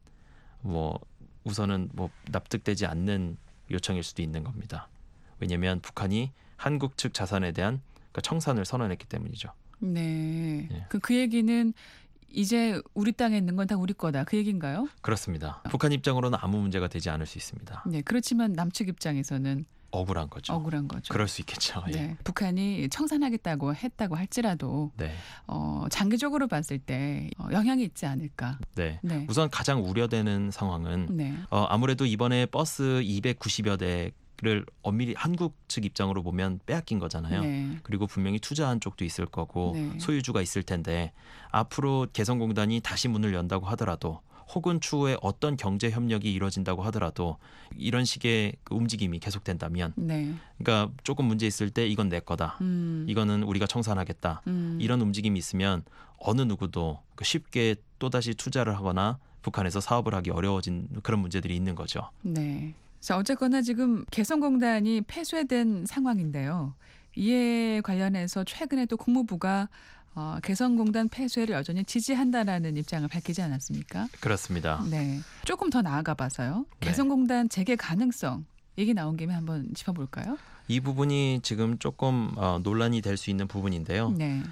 Speaker 7: 뭐 우선은 뭐 납득되지 않는 요청일 수도 있는 겁니다. 왜냐하면 북한이 한국 측 자산에 대한 그 청산을 선언했기 때문이죠.
Speaker 5: 네.
Speaker 7: 예.
Speaker 5: 그, 그 얘기는 이제 우리 땅에 있는 건 다 우리 거다. 그 얘기인가요?
Speaker 7: 그렇습니다. 북한 입장으로는 아무 문제가 되지 않을 수 있습니다.
Speaker 5: 네. 그렇지만 남측 입장에서는
Speaker 7: 억울한 거죠.
Speaker 5: 억울한 거죠.
Speaker 7: 그럴 수 있겠죠. 예.
Speaker 5: 네. 북한이 청산하겠다고 했다고 할지라도
Speaker 7: 네.
Speaker 5: 어, 장기적으로 봤을 때 어, 영향이 있지 않을까.
Speaker 7: 네.
Speaker 5: 네.
Speaker 7: 우선 가장 우려되는 상황은
Speaker 5: 네.
Speaker 7: 어, 아무래도 이번에 버스 이백구십여 대를 엄밀히 한국 측 입장으로 보면 빼앗긴 거잖아요.
Speaker 5: 네.
Speaker 7: 그리고 분명히 투자한 쪽도 있을 거고
Speaker 5: 네.
Speaker 7: 소유주가 있을 텐데 앞으로 개성공단이 다시 문을 연다고 하더라도 혹은 추후에 어떤 경제 협력이 이루어진다고 하더라도 이런 식의 그 움직임이 계속된다면
Speaker 5: 네.
Speaker 7: 그러니까 조금 문제 있을 때 이건 내 거다.
Speaker 5: 음.
Speaker 7: 이거는 우리가 청산하겠다.
Speaker 5: 음.
Speaker 7: 이런 움직임이 있으면 어느 누구도 그 쉽게 또다시 투자를 하거나 북한에서 사업을 하기 어려워진 그런 문제들이 있는 거죠.
Speaker 5: 네. 자, 어쨌거나 지금 개성공단이 폐쇄된 상황인데요. 이에 관련해서 최근에 또 국무부가 어, 개성공단 폐쇄를 여전히 지지한다라는 입장을 밝히지 않았습니까?
Speaker 7: 그렇습니다.
Speaker 5: 네. 조금 더 나아가 봐서요.
Speaker 7: 네.
Speaker 5: 개성공단 재개 가능성 얘기 나온 김에 한번 짚어볼까요?
Speaker 7: 이 부분이 지금 조금 어, 논란이 될 수 있는 부분인데요.
Speaker 5: 네.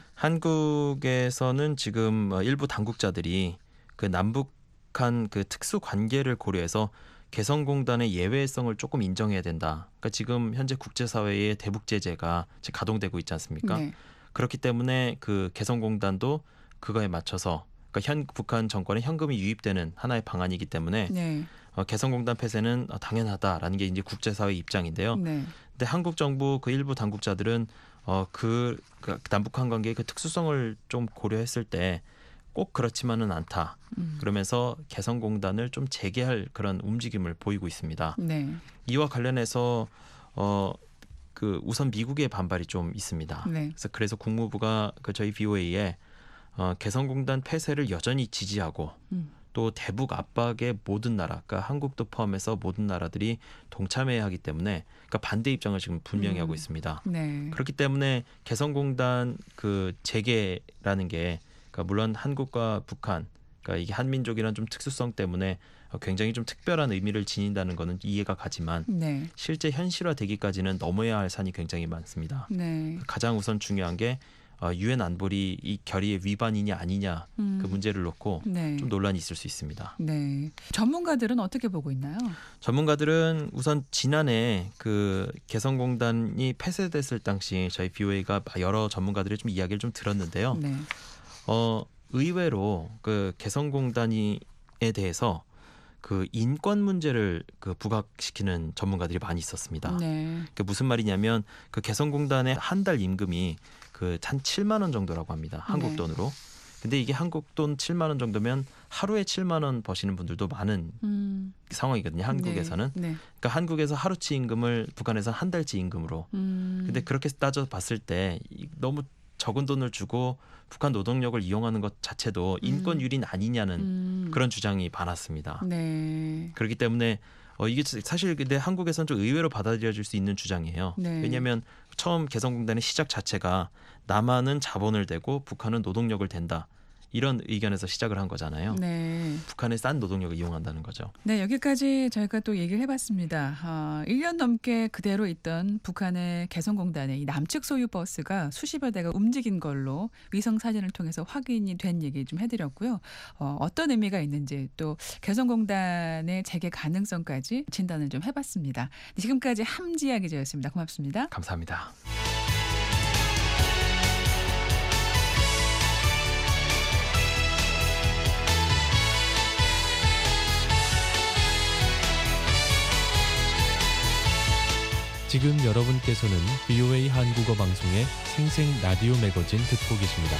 Speaker 7: 한국에서는 지금 어, 일부 당국자들이 그 남북한 그 특수 관계를 고려해서 개성공단의 예외성을 조금 인정해야 된다. 그러니까 지금 현재 국제사회의 대북 제재가 지금 가동되고 있지 않습니까?
Speaker 5: 네.
Speaker 7: 그렇기 때문에 그 개성공단도 그거에 맞춰서 그러니까 현 북한 정권에 현금이 유입되는 하나의 방안이기 때문에
Speaker 5: 네.
Speaker 7: 어, 개성공단 폐쇄는 어, 당연하다라는 게 이제 국제사회 입장인데요.
Speaker 5: 네.
Speaker 7: 근데 한국 정부 그 일부 당국자들은 어, 그, 그 남북한 관계의 그 특수성을 좀 고려했을 때 꼭 그렇지만은 않다.
Speaker 5: 음.
Speaker 7: 그러면서 개성공단을 좀 재개할 그런 움직임을 보이고 있습니다.
Speaker 5: 네.
Speaker 7: 이와 관련해서 어, 그 우선 미국의 반발이 좀 있습니다.
Speaker 5: 네.
Speaker 7: 그래서 그래서 국무부가 그 저희 비오에이에 어, 개성공단 폐쇄를 여전히 지지하고
Speaker 5: 음.
Speaker 7: 또 대북 압박의 모든 나라, 그러니까 한국도 포함해서 모든 나라들이 동참해야 하기 때문에 그러니까 반대 입장을 지금 분명히
Speaker 5: 음.
Speaker 7: 하고 있습니다.
Speaker 5: 네.
Speaker 7: 그렇기 때문에 개성공단 그 재개라는 게 그러니까 물론 한국과 북한, 그러니까 이게 한민족이란 좀 특수성 때문에 굉장히 좀 특별한 의미를 지닌다는 거는 이해가 가지만
Speaker 5: 네.
Speaker 7: 실제 현실화되기까지는 넘어야 할 산이 굉장히 많습니다.
Speaker 5: 네.
Speaker 7: 가장 우선 중요한 게 유엔 안보리 이 결의의 위반이냐 아니냐
Speaker 5: 음.
Speaker 7: 그 문제를 놓고
Speaker 5: 네.
Speaker 7: 좀 논란이 있을 수 있습니다.
Speaker 5: 네. 전문가들은 어떻게 보고 있나요?
Speaker 7: 전문가들은 우선 지난해 그 개성공단이 폐쇄됐을 당시 저희 비오에이가 여러 전문가들의 좀 이야기를 좀 들었는데요.
Speaker 5: 네.
Speaker 7: 어, 의외로 그 개성공단에 대해서 그 인권 문제를 그 부각시키는 전문가들이 많이 있었습니다.
Speaker 5: 네.
Speaker 7: 그 무슨 말이냐면 그 개성공단의 한 달 임금이 그 한 칠만 원 정도라고 합니다. 한국
Speaker 5: 네.
Speaker 7: 돈으로. 근데 이게 한국 돈 칠만 원 정도면 하루에 칠만 원 버시는 분들도 많은
Speaker 5: 음.
Speaker 7: 상황이거든요. 한국에서는.
Speaker 5: 네. 네.
Speaker 7: 그러니까 한국에서 하루치 임금을 북한에서 한 달치 임금으로.
Speaker 5: 음.
Speaker 7: 근데 그렇게 따져 봤을 때 너무 적은 돈을 주고 북한 노동력을 이용하는 것 자체도 인권 유린 아니냐는
Speaker 5: 음.
Speaker 7: 그런 주장이 많았습니다.
Speaker 5: 네.
Speaker 7: 그렇기 때문에 어, 이게 사실 근데 한국에서는 좀 의외로 받아들여질 수 있는 주장이에요.
Speaker 5: 네.
Speaker 7: 왜냐하면 처음 개성공단의 시작 자체가 남한은 자본을 대고 북한은 노동력을 댄다. 이런 의견에서 시작을 한 거잖아요.
Speaker 5: 네.
Speaker 7: 북한의 싼 노동력을 이용한다는 거죠.
Speaker 5: 네, 여기까지 저희가 또 얘기를 해봤습니다. 어, 일 년 넘게 그대로 있던 북한의 개성공단의 이 남측 소유 버스가 수십여 대가 움직인 걸로 위성 사진을 통해서 확인이 된 얘기 좀 해드렸고요. 어, 어떤 의미가 있는지 또 개성공단의 재개 가능성까지 진단을 좀 해봤습니다. 지금까지 함지아 기자였습니다. 고맙습니다.
Speaker 7: 감사합니다.
Speaker 4: 지금 여러분께서는 비오에이 한국어 방송의 생생 라디오 매거진 듣고 계십니다.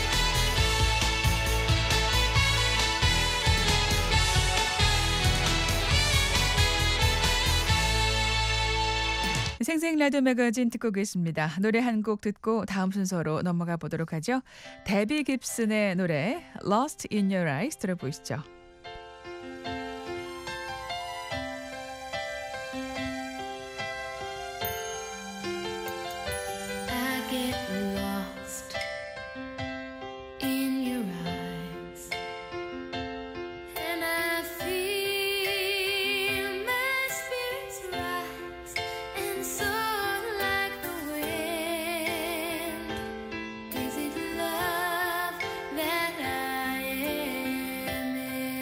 Speaker 5: 생생 라디오 매거진 듣고 계십니다. 노래 한 곡 듣고 다음 순서로 넘어가 보도록 하죠. 데비 깁슨의 노래 Lost in Your Eyes 들어보시죠.
Speaker 6: I get lost in your eyes, and I feel my spirits rise and soar like the wind. Is it love that I am in?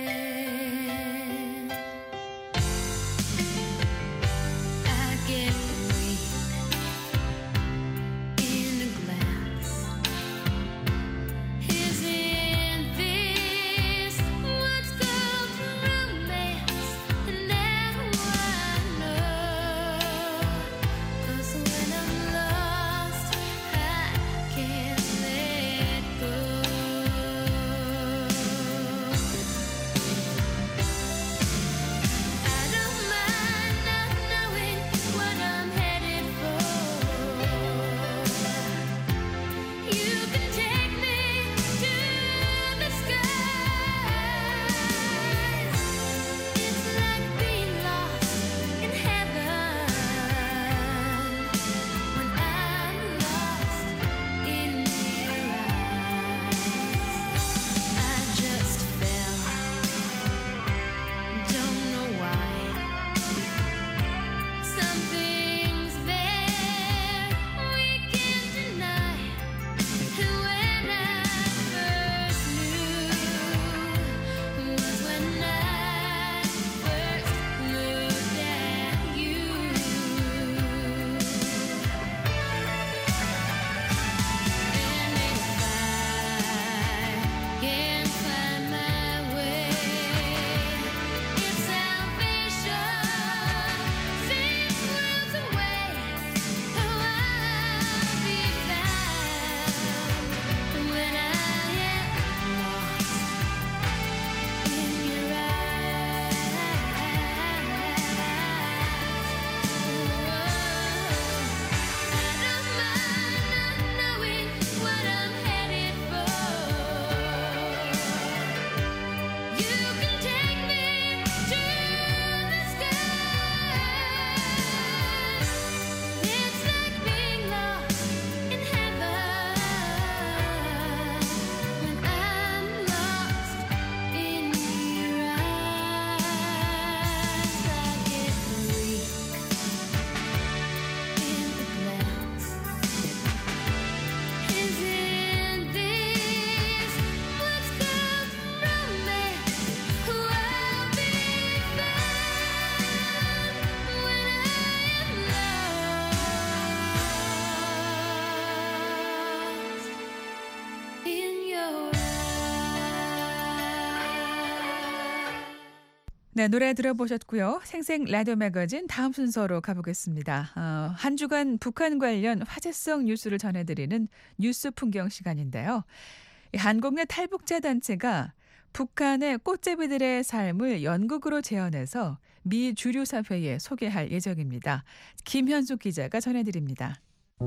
Speaker 5: 네, 노래 들어보셨고요. 생생 라디오 매거진 다음 순서로 가보겠습니다. 어, 한 주간 북한 관련 화제성 뉴스를 전해드리는 뉴스 풍경 시간인데요. 이 한국 내 탈북자 단체가 북한의 꽃제비들의 삶을 연극으로 재현해서 미 주류 사회에 소개할 예정입니다. 김현숙 기자가 전해드립니다.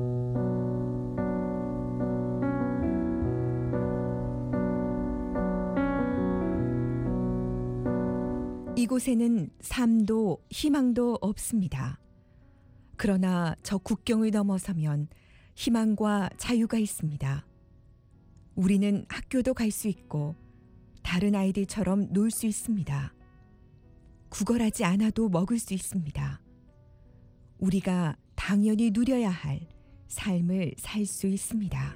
Speaker 8: 이곳에는 삶도 희망도 없습니다. 그러나 저 국경을 넘어서면 희망과 자유가 있습니다. 우리는 학교도 갈 수 있고 다른 아이들처럼 놀 수 있습니다. 구걸하지 않아도 먹을 수 있습니다. 우리가 당연히 누려야 할 삶을 살 수 있습니다.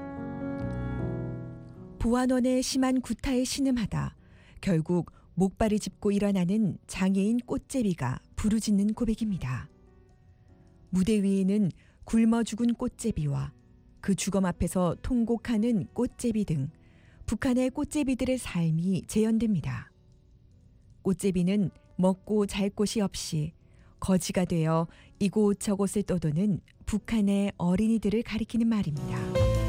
Speaker 8: 보안원의 심한 구타에 신음하다 결국 목발을 짚고 일어나는 장애인 꽃제비가 부르짖는 고백입니다. 무대 위에는 굶어 죽은 꽃제비와 그 주검 앞에서 통곡하는 꽃제비 등 북한의 꽃제비들의 삶이 재현됩니다. 꽃제비는 먹고 잘 곳이 없이 거지가 되어 이곳저곳을 떠도는 북한의 어린이들을 가리키는 말입니다.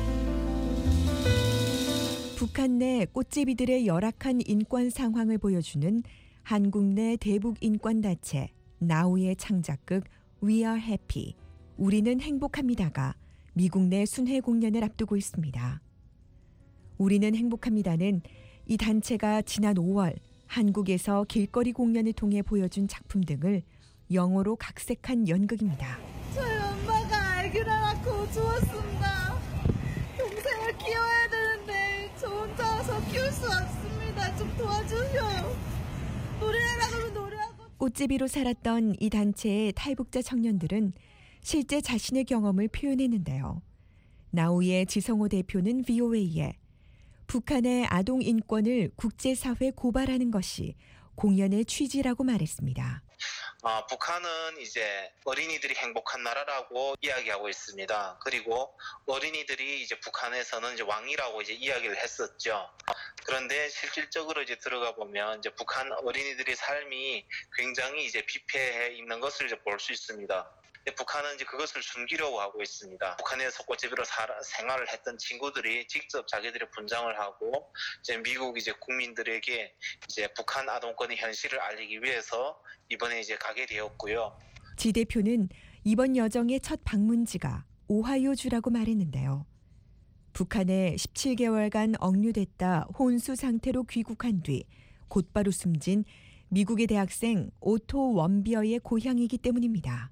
Speaker 8: 북한 내 꽃제비들의 열악한 인권 상황을 보여주는 한국 내 대북 인권 단체 나우의 창작극 We Are Happy, 우리는 행복합니다가 미국 내 순회 공연을 앞두고 있습니다. 우리는 행복합니다는 이 단체가 지난 오월 한국에서 길거리 공연을 통해 보여준 작품 등을 영어로 각색한 연극입니다.
Speaker 9: 저희 엄마가 아기를 낳고 죽었습니다. 동생을 키워야 되는데 저 혼자서 키울 수 없습니다. 좀 도와주세요. 노래하라 그러면 노래하고.
Speaker 8: 꽃제비로 살았던 이 단체의 탈북자 청년들은 실제 자신의 경험을 표현했는데요. 나우의 지성호 대표는 브이오에이에 북한의 아동 인권을 국제사회에 고발하는 것이 공연의 취지라고 말했습니다.
Speaker 10: 어, 북한은 이제 어린이들이 행복한 나라라고 이야기하고 있습니다. 그리고 어린이들이 이제 북한에서는 이제 왕이라고 이제 이야기를 했었죠. 그런데 실질적으로 이제 들어가 보면 이제 북한 어린이들의 삶이 굉장히 이제 비폐해 있는 것을 이제 볼 수 있습니다. 북한은 이제 그것을 숨기려고 하고 있습니다. 북한에서 꽃제비로 살아, 생활을 했던 친구들이 직접 자기들의 분장을 하고 이제 미국 이제 국민들에게 이제 북한 아동권의 현실을 알리기 위해서 이번에 이제 가게 되었고요.
Speaker 8: 지 대표는 이번 여정의 첫 방문지가 오하이오주라고 말했는데요. 북한에 십칠 개월간 억류됐다 혼수 상태로 귀국한 뒤 곧바로 숨진 미국의 대학생 오토 원비어의 고향이기 때문입니다.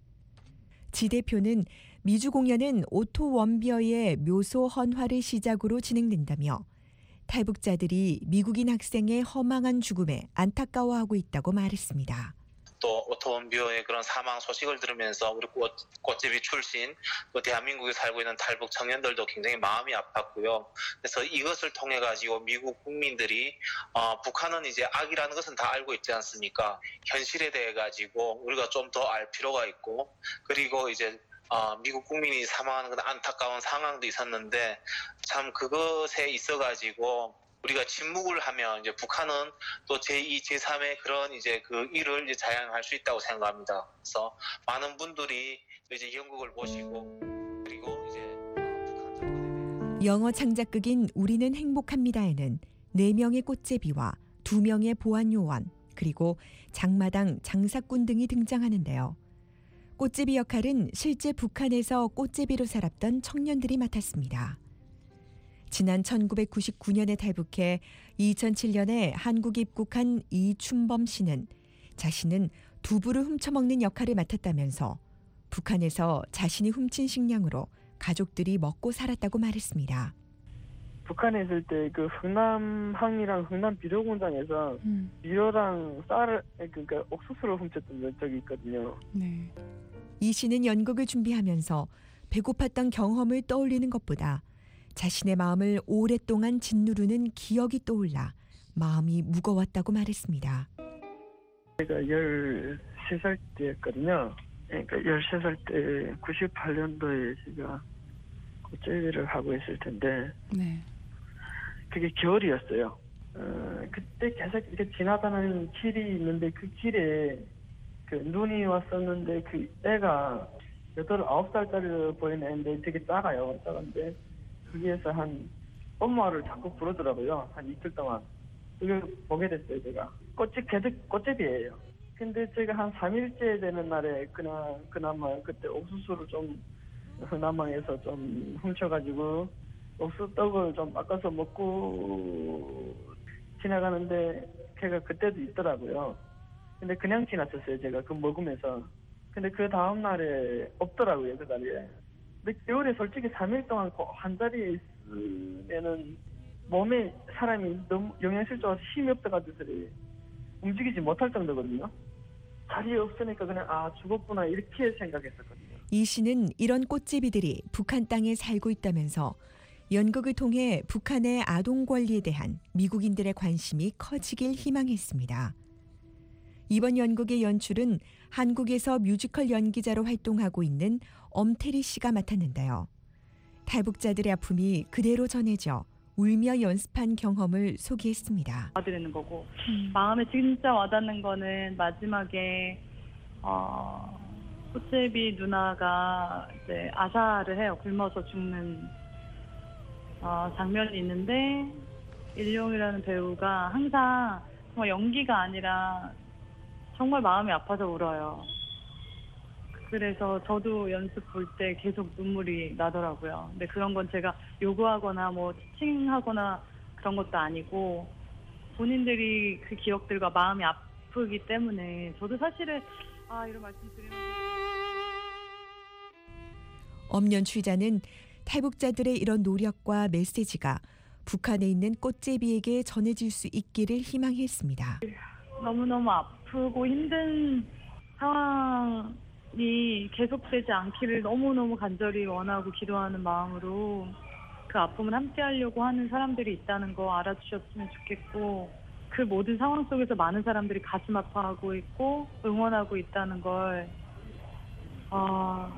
Speaker 8: 지 대표는 미주 공연은 오토 원비어의 묘소 헌화를 시작으로 진행된다며 탈북자들이 미국인 학생의 허망한 죽음에 안타까워하고 있다고 말했습니다.
Speaker 10: 또 오토 원비어의 그런 사망 소식을 들으면서 우리 꽃, 꽃제비 출신 또 대한민국에 살고 있는 탈북 청년들도 굉장히 마음이 아팠고요. 그래서 이것을 통해 가지고 미국 국민들이 어, 북한은 이제 악이라는 것은 다 알고 있지 않습니까? 현실에 대해 가지고 우리가 좀 더 알 필요가 있고 그리고 이제 어, 미국 국민이 사망하는 그런 안타까운 상황도 있었는데 참 그것에 있어 가지고. 우리가 침묵을 하면 이제 북한은 또 제이, 제삼의 그런 이제 그 일을 이제 자행할 수 있다고 생각합니다. 그래서 많은 분들이 이제 연극을 보시고 그리고 이제 북한
Speaker 8: 영어 창작극인 우리는 행복합니다에는 네 명의 꽃제비와 두 명의 보안 요원 그리고 장마당 장사꾼 등이 등장하는데요. 꽃제비 역할은 실제 북한에서 꽃제비로 살았던 청년들이 맡았습니다. 지난 천구백구십구 년에 탈북해 이천칠 년에 한국에 입국한 이춘범 씨는 자신은 두부를 훔쳐먹는 역할을 맡았다면서 북한에서 자신이 훔친 식량으로 가족들이 먹고 살았다고 말했습니다.
Speaker 11: 북한에 있을 때 그 흥남항이랑 흥남 비료 공장에서 음. 비료랑 쌀을 그러니까 옥수수를 훔쳤던 적이 있거든요.
Speaker 8: 네. 이 씨는 연극을 준비하면서 배고팠던 경험을 떠올리는 것보다 자신의 마음을 오랫동안 짓누르는 기억이 떠올라 마음이 무거웠다고 말했습니다.
Speaker 11: 제가 열세 살 때였거든요. 그러니까 열세 살 때 구십팔 년도에 제가 꽃제비를 하고 있을 텐데 네. 그게 겨울이었어요. 어, 그때 계속 이렇게 지나가는 길이 있는데 그 길에 그 눈이 왔었는데 그 애가 여덟 아홉 살짜리 보이는 애인데 되게 작아요. 작은데 거기에서 한 엄마를 자꾸 부르더라고요. 한 이틀 동안. 그걸 보게 됐어요. 제가 꽃집 계속 꽃집이에요. 근데 제가 한 삼 일째 되는 날에 그나 그나마 그때 옥수수를 좀 흥남항에서 좀 훔쳐가지고 옥수수 떡을 좀 깎아서 먹고 지나가는데 걔가 그때도 있더라고요. 근데 그냥 지났었어요. 제가 그 먹으면서. 근데 그 다음 날에 없더라고요. 그 자리에. 근데 겨울에 솔직히 삼 일 동안 한 자리에 있으면은 몸에 사람이 너무 영양실조 와서 힘이 없어가지고 움직이지 못할 정도거든요. 자리에 없으니까 그냥 아 죽었구나 이렇게 생각했었거든요.
Speaker 8: 이 씨는 이런 꽃제비들이 북한 땅에 살고 있다면서 연극을 통해 북한의 아동 권리에 대한 미국인들의 관심이 커지길 희망했습니다. 이번 연극의 연출은 한국에서 뮤지컬 연기자로 활동하고 있는 엄태리 씨가 맡았는데요. 탈북자들의 아픔이 그대로 전해져 울며 연습한 경험을 소개했습니다.
Speaker 12: 와드리는 거고 음. 마음에 진짜 와닿는 거는 마지막에 어, 꽃제비 누나가 이제 아사를 해요. 굶어서 죽는 어, 장면이 있는데 일용이라는 배우가 항상 정말 연기가 아니라 정말 마음이 아파서 울어요. 그래서 저도 연습 볼 때 계속 눈물이 나더라고요. 근데 그런 건 제가 요구하거나 뭐 티칭하거나 그런 것도 아니고 본인들이 그 기억들과 마음이 아프기 때문에 저도 사실은 아 이런 말씀 드리면서
Speaker 8: 엄연출자는 탈북자들의 이런 노력과 메시지가 북한에 있는 꽃제비에게 전해질 수 있기를 희망했습니다.
Speaker 12: 너무너무 아프고 힘든 상황이 계속되지 않기를 너무너무 간절히 원하고 기도하는 마음으로 그 아픔을 함께 하려고 하는 사람들이 있다는 거 알아주셨으면 좋겠고 그 모든 상황 속에서 많은 사람들이 가슴 아파하고 있고 응원하고 있다는 걸 어,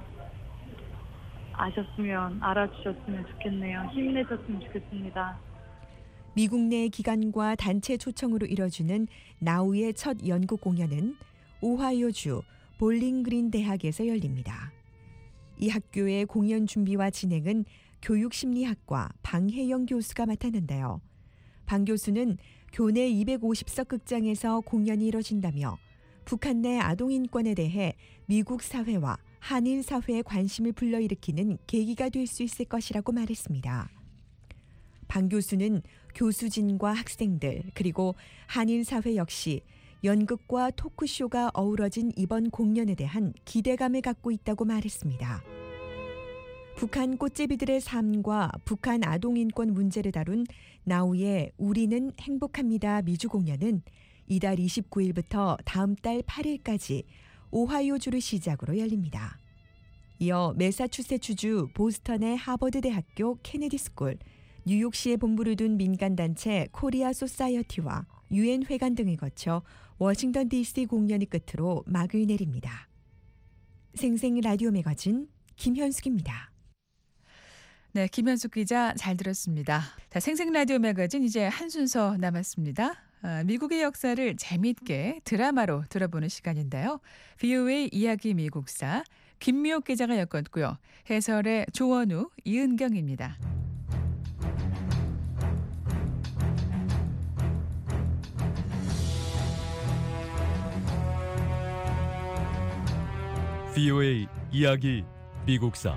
Speaker 12: 아셨으면 알아주셨으면 좋겠네요. 힘내셨으면 좋겠습니다.
Speaker 8: 미국 내 기관과 단체 초청으로 이뤄주는 나우의 첫 연극 공연은 오하이오주 볼링그린 대학에서 열립니다. 이 학교의 공연 준비와 진행은 교육심리학과 방혜영 교수가 맡았는데요. 방 교수는 교내 이백오십 석 극장에서 공연이 이뤄진다며 북한 내 아동인권에 대해 미국 사회와 한일 사회의 관심을 불러일으키는 계기가 될 수 있을 것이라고 말했습니다. 방 교수는 교수진과 학생들 그리고 한일 사회 역시 연극과 토크쇼가 어우러진 이번 공연에 대한 기대감을 갖고 있다고 말했습니다. 북한 꽃제비들의 삶과 북한 아동인권 문제를 다룬 나우의 우리는 행복합니다 미주 공연은 이달 이십구일부터 다음 달 팔일까지 오하이오주를 시작으로 열립니다. 이어 매사추세츠주 보스턴의 하버드대학교 케네디스쿨, 뉴욕시에 본부를 둔 민간단체 코리아 소사이어티와 유엔 회관 등을 거쳐 워싱턴 디씨 공연이 끝으로 막을 내립니다. 생생 라디오 매거진 김현숙입니다.
Speaker 5: 네, 김현숙 기자 잘 들었습니다. 자, 생생 라디오 매거진 이제 한 순서 남았습니다. 아, 미국의 역사를 재미있게 드라마로 들어보는 시간인데요. 브이오에이 이야기 미국사 김미옥 기자가 엮었고요. 해설의 조원우, 이은경입니다.
Speaker 4: 브이오에이 이야기 미국사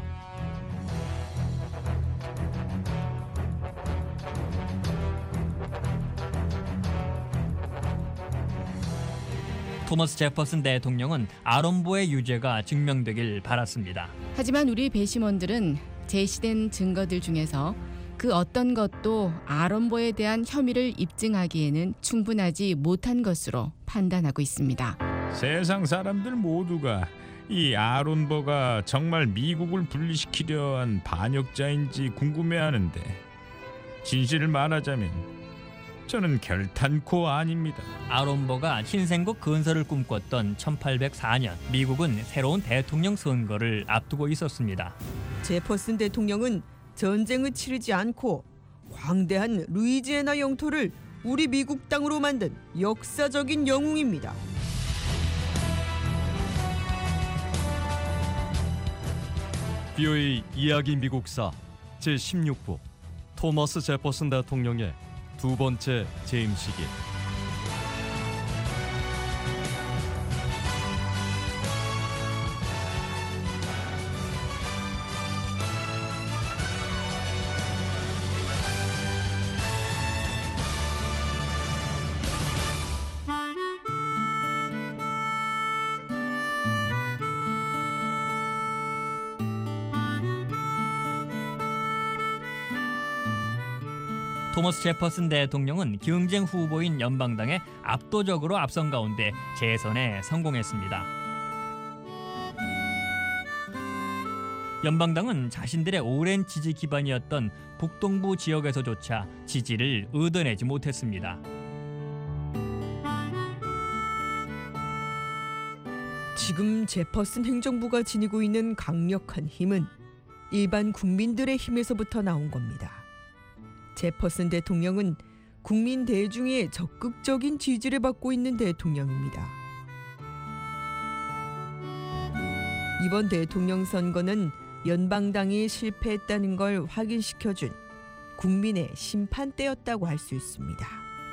Speaker 13: 토머스 제퍼슨 대통령은 아론보의 유죄가 증명되길 바랐습니다.
Speaker 3: 하지만 우리 배심원들은 제시된 증거들 중에서 그 어떤 것도 아론보에 대한 혐의를 입증하기에는 충분하지 못한 것으로 판단하고 있습니다.
Speaker 14: 세상 사람들 모두가 이 아론보가 정말 미국을 분리시키려 한 반역자인지 궁금해하는데 진실을 말하자면 저는 결탄코 아닙니다.
Speaker 13: 아론보가 신생국 건설을 꿈꿨던 천팔백사년 미국은 새로운 대통령 선거를 앞두고 있었습니다.
Speaker 15: 제퍼슨 대통령은 전쟁을 치르지 않고 광대한 루이지애나 영토를 우리 미국 땅으로 만든 역사적인 영웅입니다.
Speaker 16: 비오에이 이야기 미국사 제십육 부 토머스 제퍼슨 대통령의 두 번째 재임 시기.
Speaker 13: 토머스 제퍼슨 대통령은 경쟁 후보인 연방당에 압도적으로 앞선 가운데 재선에 성공했습니다. 연방당은 자신들의 오랜 지지 기반이었던 북동부 지역에서조차 지지를 얻어내지 못했습니다.
Speaker 15: 지금 제퍼슨 행정부가 지니고 있는 강력한 힘은 일반 국민들의 힘에서부터 나온 겁니다. 제퍼슨 대통령은 국민 대중의 적극적인 지지를 받고 있는 대통령입니다. 이번 대통령 선거는 연방당이 실패했다는 걸 확인시켜준 국민의 심판대였다고 할 수 있습니다.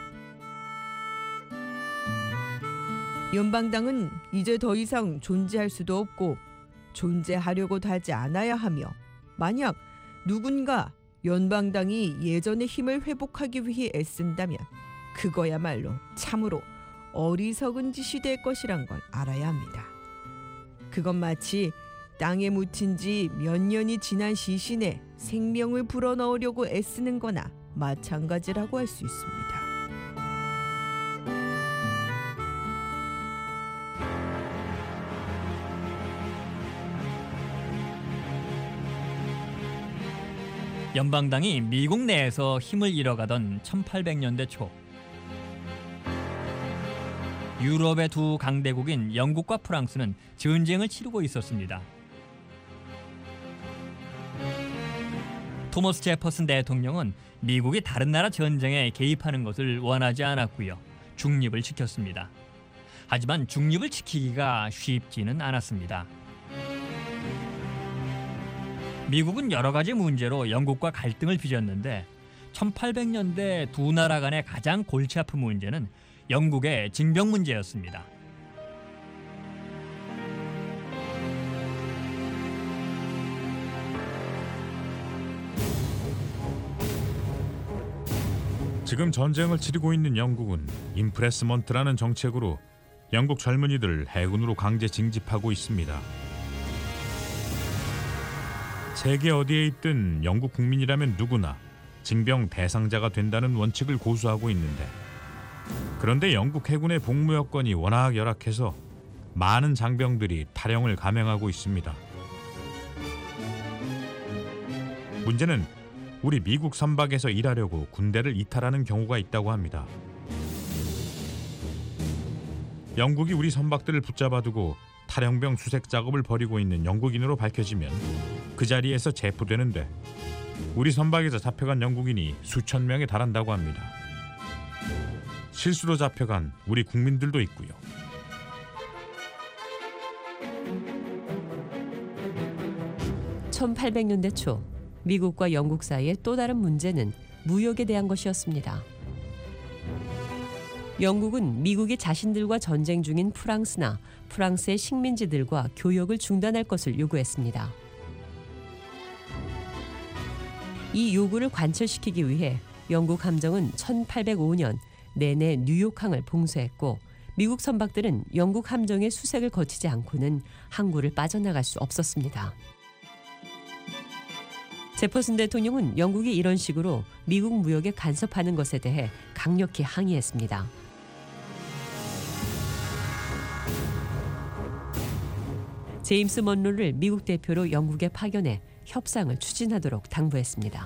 Speaker 15: 연방당은 이제 더 이상 존재할 수도 없고 존재하려고도 하지 않아야 하며, 만약 누군가 연방당이 예전의 힘을 회복하기 위해 애쓴다면 그거야말로 참으로 어리석은 짓이 될 것이란 걸 알아야 합니다. 그건 마치 땅에 묻힌 지 몇 년이 지난 시신에 생명을 불어넣으려고 애쓰는 거나 마찬가지라고 할 수 있습니다.
Speaker 13: 연방당이 미국 내에서 힘을 잃어가던 천팔백 년대 초, 유럽의 두 강대국인 영국과 프랑스는 전쟁을 치르고 있었습니다. 토머스 제퍼슨 대통령은 미국이 다른 나라 전쟁에 개입하는 것을 원하지 않았고요. 중립을 지켰습니다. 하지만 중립을 지키기가 쉽지는 않았습니다. 미국은 여러 가지 문제로 영국과 갈등을 빚었는데 천팔백 년대 두 나라 간의 가장 골치 아픈 문제는 영국의 징병 문제였습니다.
Speaker 14: 지금 전쟁을 치르고 있는 영국은 임프레스먼트라는 정책으로 영국 젊은이들을 해군으로 강제 징집하고 있습니다. 세계 어디에 있든 영국 국민이라면 누구나 징병 대상자가 된다는 원칙을 고수하고 있는데, 그런데 영국 해군의 복무 여건이 워낙 열악해서 많은 장병들이 탈영을 감행하고 있습니다. 문제는 우리 미국 선박에서 일하려고 군대를 이탈하는 경우가 있다고 합니다. 영국이 우리 선박들을 붙잡아두고 탈영병 수색 작업을 벌이고 있는 영국인으로 밝혀지면 그 자리에서 체포되는데, 우리 선박에서 잡혀간 영국인이 수천 명에 달한다고 합니다. 실수로 잡혀간 우리 국민들도 있고요.
Speaker 17: 천팔백 년대 초 미국과 영국 사이의 또 다른 문제는 무역에 대한 것이었습니다. 영국은 미국이 자신들과 전쟁 중인 프랑스나 프랑스의 식민지들과 교역을 중단할 것을 요구했습니다. 이 요구를 관철시키기 위해 영국 함정은 천팔백오 년 내내 뉴욕항을 봉쇄했고, 미국 선박들은 영국 함정의 수색을 거치지 않고는 항구를 빠져나갈 수 없었습니다. 제퍼슨 대통령은 영국이 이런 식으로 미국 무역에 간섭하는 것에 대해 강력히 항의했습니다. 제임스 먼로를 미국 대표로 영국에 파견해 협상을 추진하도록 당부했습니다.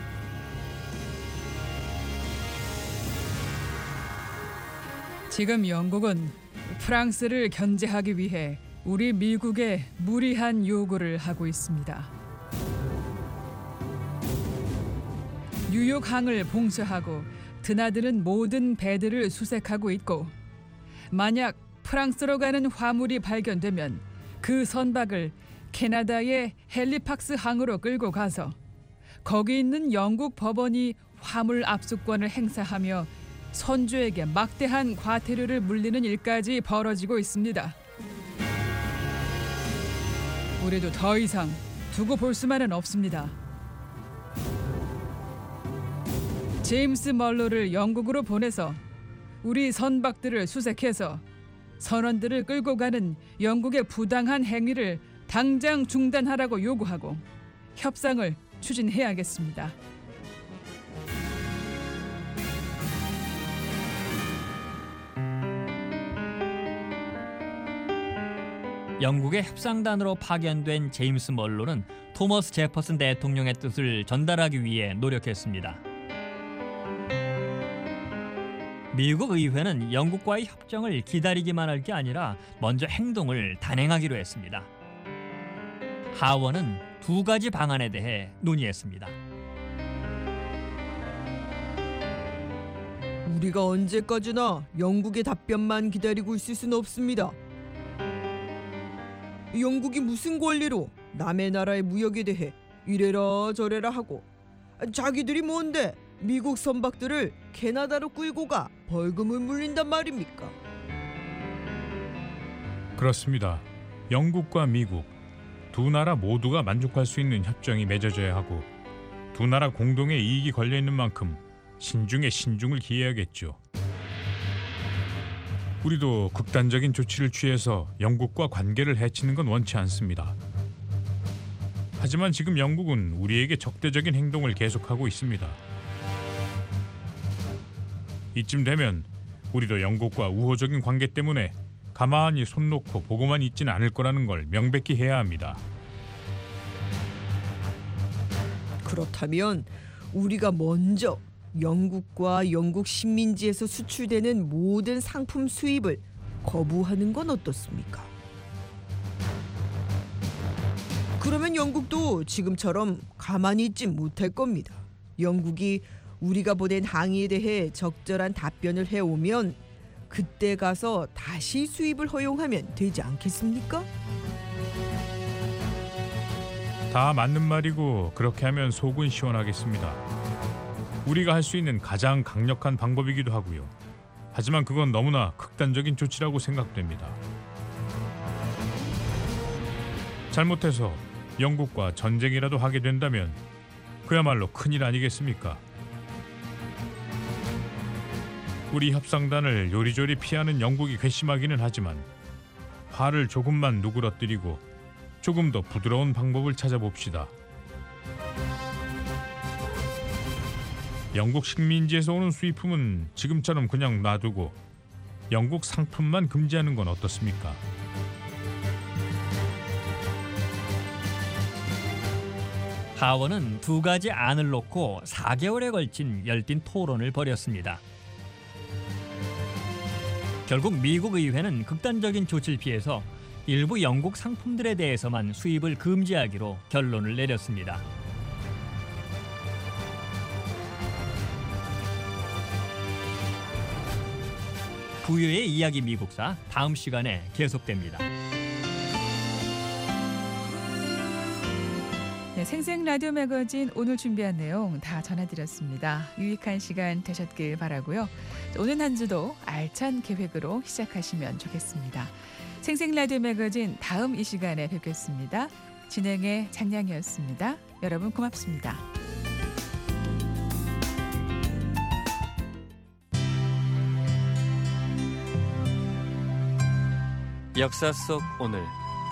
Speaker 5: 지금 영국은 프랑스를 견제하기 위해 우리 미국에 무리한 요구를 하고 있습니다. 뉴욕항을 봉쇄하고 드나드는 모든 배들을 수색하고 있고 만약 프랑스로 가는 화물이 발견되면 그 선박을 캐나다의 헬리팍스 항으로 끌고 가서 거기 있는 영국 법원이 화물 압수권을 행사하며 선주에게 막대한 과태료를 물리는 일까지 벌어지고 있습니다. 우리도 더 이상 두고 볼 수만은 없습니다. 제임스 멀로를 영국으로 보내서 우리 선박들을 수색해서 선원들을 끌고 가는 영국의 부당한 행위를 당장 중단하라고 요구하고 협상을 추진해야겠습니다.
Speaker 13: 영국의 협상단으로 파견된 제임스 멀로는 토머스 제퍼슨 대통령의 뜻을 전달하기 위해 노력했습니다. 미국 의회는 영국과의 협정을 기다리기만 할 게 아니라 먼저 행동을 단행하기로 했습니다. 하원은 두 가지 방안에 대해 논의했습니다.
Speaker 15: 우리가 언제까지나 영국의 답변만 기다리고 있을 수는 없습니다. 영국이 무슨 권리로 남의 나라의 무역에 대해 이래라 저래라 하고 자기들이 뭔데 미국 선박들을 캐나다로 끌고 가 벌금을 물린단 말입니까?
Speaker 14: 그렇습니다. 영국과 미국 두 나라 모두가 만족할 수 있는 협정이 맺어져야 하고 두 나라 공동의 이익이 걸려있는 만큼 신중에 신중을 기해야겠죠. 우리도 극단적인 조치를 취해서 영국과 관계를 해치는 건 원치 않습니다. 하지만 지금 영국은 우리에게 적대적인 행동을 계속하고 있습니다. 이쯤 되면 우리도 영국과 우호적인 관계 때문에 가만히 손 놓고 보고만 있지는 않을 거라는 걸 명백히 해야 합니다.
Speaker 15: 그렇다면 우리가 먼저 영국과 영국 식민지에서 수출되는 모든 상품 수입을 거부하는 건 어떻습니까? 그러면 영국도 지금처럼 가만히 있지 못할 겁니다. 영국이 우리가 보낸 항의에 대해 적절한 답변을 해오면 그때 가서 다시 수입을 허용하면 되지 않겠습니까?
Speaker 14: 다 맞는 말이고 그렇게 하면 속은 시원하겠습니다. 우리가 할 수 있는 가장 강력한 방법이기도 하고요. 하지만 그건 너무나 극단적인 조치라고 생각됩니다. 잘못해서 영국과 전쟁이라도 하게 된다면 그야말로 큰일 아니겠습니까? 우리 협상단을 요리조리 피하는 영국이 괘씸하기는 하지만 화를 조금만 누그러뜨리고 조금 더 부드러운 방법을 찾아봅시다. 영국 식민지에서 오는 수입품은 지금처럼 그냥 놔두고 영국 상품만 금지하는 건 어떻습니까?
Speaker 13: 하원은 두 가지 안을 놓고 사 개월에 걸친 열띤 토론을 벌였습니다. 결국 미국 의회는 극단적인 조치를 피해서 일부 영국 상품들에 대해서만 수입을 금지하기로 결론을 내렸습니다. 부유의 이야기 미국사 다음 시간에 계속됩니다.
Speaker 5: 네, 생생 라디오 매거진 오늘 준비한 내용 다 전해드렸습니다. 유익한 시간 되셨길 바라고요. 오늘 한 주도 알찬 계획으로 시작하시면 좋겠습니다. 생생 라디오 매거진 다음 이 시간에 뵙겠습니다. 진행의 장량이었습니다. 여러분 고맙습니다.
Speaker 18: 역사 속 오늘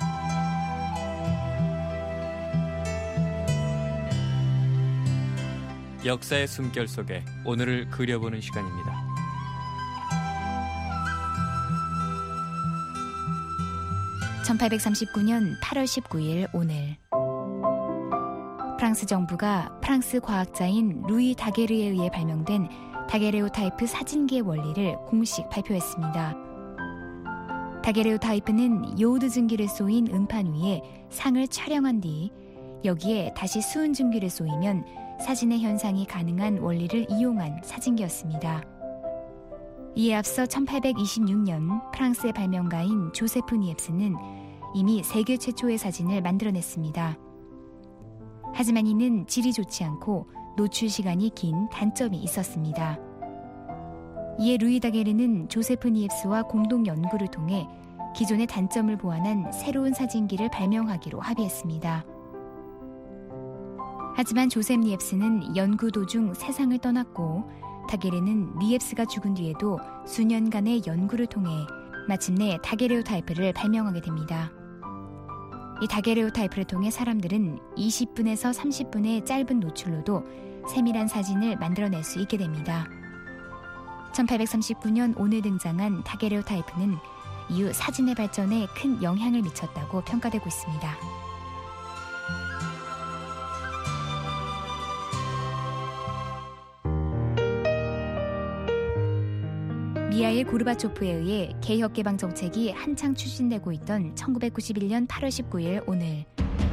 Speaker 18: 역사의 숨결 속에 오늘을 그려보는 시간입니다.
Speaker 19: 천팔백삼십구 년 팔월 십구일 오늘 프랑스 정부가 프랑스 과학자인 루이 다게르에 의해 발명된 다게르오타이프 사진기의 원리를 공식 발표했습니다. 다게르오타이프는 요오드 증기를 쏘인 음판 위에 상을 촬영한 뒤 여기에 다시 수은 증기를 쏘이면 사진의 현상이 가능한 원리를 이용한 사진기였습니다. 이에 앞서 천팔백이십육 년 프랑스의 발명가인 조세프 니엡스는 이미 세계 최초의 사진을 만들어냈습니다. 하지만 이는 질이 좋지 않고 노출 시간이 긴 단점이 있었습니다. 이에 루이 다게르는 조세프 니엡스와 공동 연구를 통해 기존의 단점을 보완한 새로운 사진기를 발명하기로 합의했습니다. 하지만 조셉 니엡스는 연구 도중 세상을 떠났고 다게르는 니엡스가 죽은 뒤에도 수년간의 연구를 통해 마침내 다게르오타이프를 발명하게 됩니다. 이 다게르오타이프를 통해 사람들은 이십 분에서 삼십 분의 짧은 노출로도 세밀한 사진을 만들어낼 수 있게 됩니다. 천팔백삼십구 년 오늘 등장한 다게르오타이프는 이후 사진의 발전에 큰 영향을 미쳤다고 평가되고 있습니다. 미하일 고르바초프에 의해 개혁 개방 정책이 한창 추진되고 있던 천구백구십일 년 팔월 십구일 오늘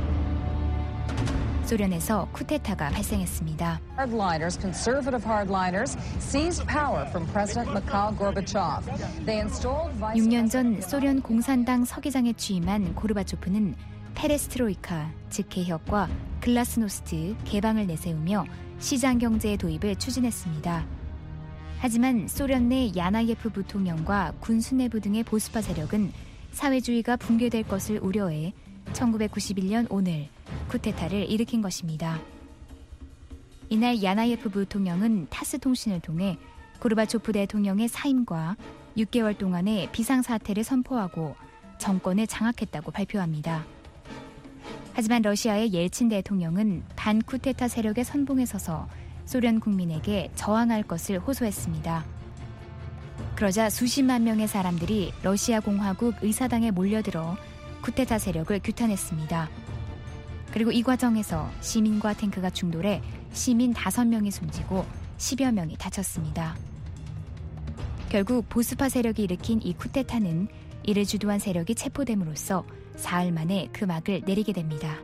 Speaker 19: 소련에서 쿠데타가 발생했습니다.
Speaker 20: Hardliners, conservative hardliners, seized power from President Mikhail Gorbachev. They installed vice
Speaker 19: 육 년 전 소련 공산당 서기장에 취임한 고르바초프는 페레스트로이카, 즉 개혁과 글라스노스트, 개방을 내세우며 시장 경제의 도입을 추진했습니다. 하지만 소련 내 야나예프 부통령과 군 수뇌부 등의 보수파 세력은 사회주의가 붕괴될 것을 우려해 천구백구십일 년 오늘 쿠데타를 일으킨 것입니다. 이날 야나예프 부통령은 타스 통신을 통해 고르바초프 대통령의 사임과 육 개월 동안의 비상사태를 선포하고 정권을 장악했다고 발표합니다. 하지만 러시아의 옐친 대통령은 반쿠데타 세력의 선봉에 서서 소련 국민에게 저항할 것을 호소했습니다. 그러자 수십만 명의 사람들이 러시아 공화국 의사당에 몰려들어 쿠데타 세력을 규탄했습니다. 그리고 이 과정에서 시민과 탱크가 충돌해 시민 다섯 명이 숨지고 십여 명이 다쳤습니다. 결국 보수파 세력이 일으킨 이 쿠데타는 이를 주도한 세력이 체포됨으로써 사흘 만에 그 막을 내리게 됩니다.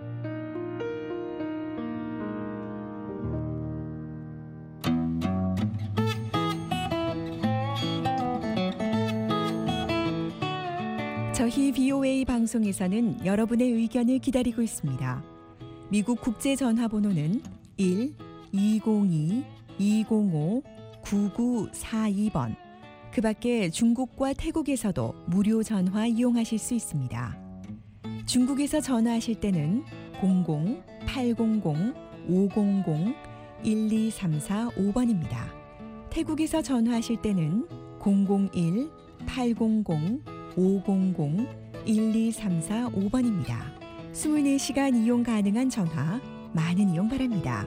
Speaker 8: 저희 비오에이 방송에서는 여러분의 의견을 기다리고 있습니다. 미국 국제전화번호는 일 이공이 이공오 구구사이 번. 그 밖에 중국과 태국에서도 무료 전화 이용하실 수 있습니다. 중국에서 전화하실 때는 공공 팔공공 오공공 일이삼사오 번입니다. 태국에서 전화하실 때는 공공일 팔공공 오공공 일이삼사오 번입니다. 이십사 시간 이용 가능한 전화 많은 이용 바랍니다.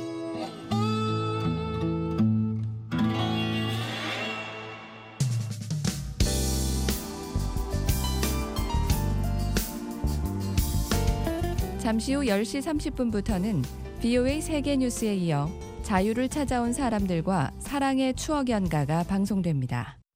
Speaker 21: 잠시 후 열 시 삼십 분부터는 비오에이 세계뉴스에 이어 자유를 찾아온 사람들과 사랑의 추억 연가가 방송됩니다.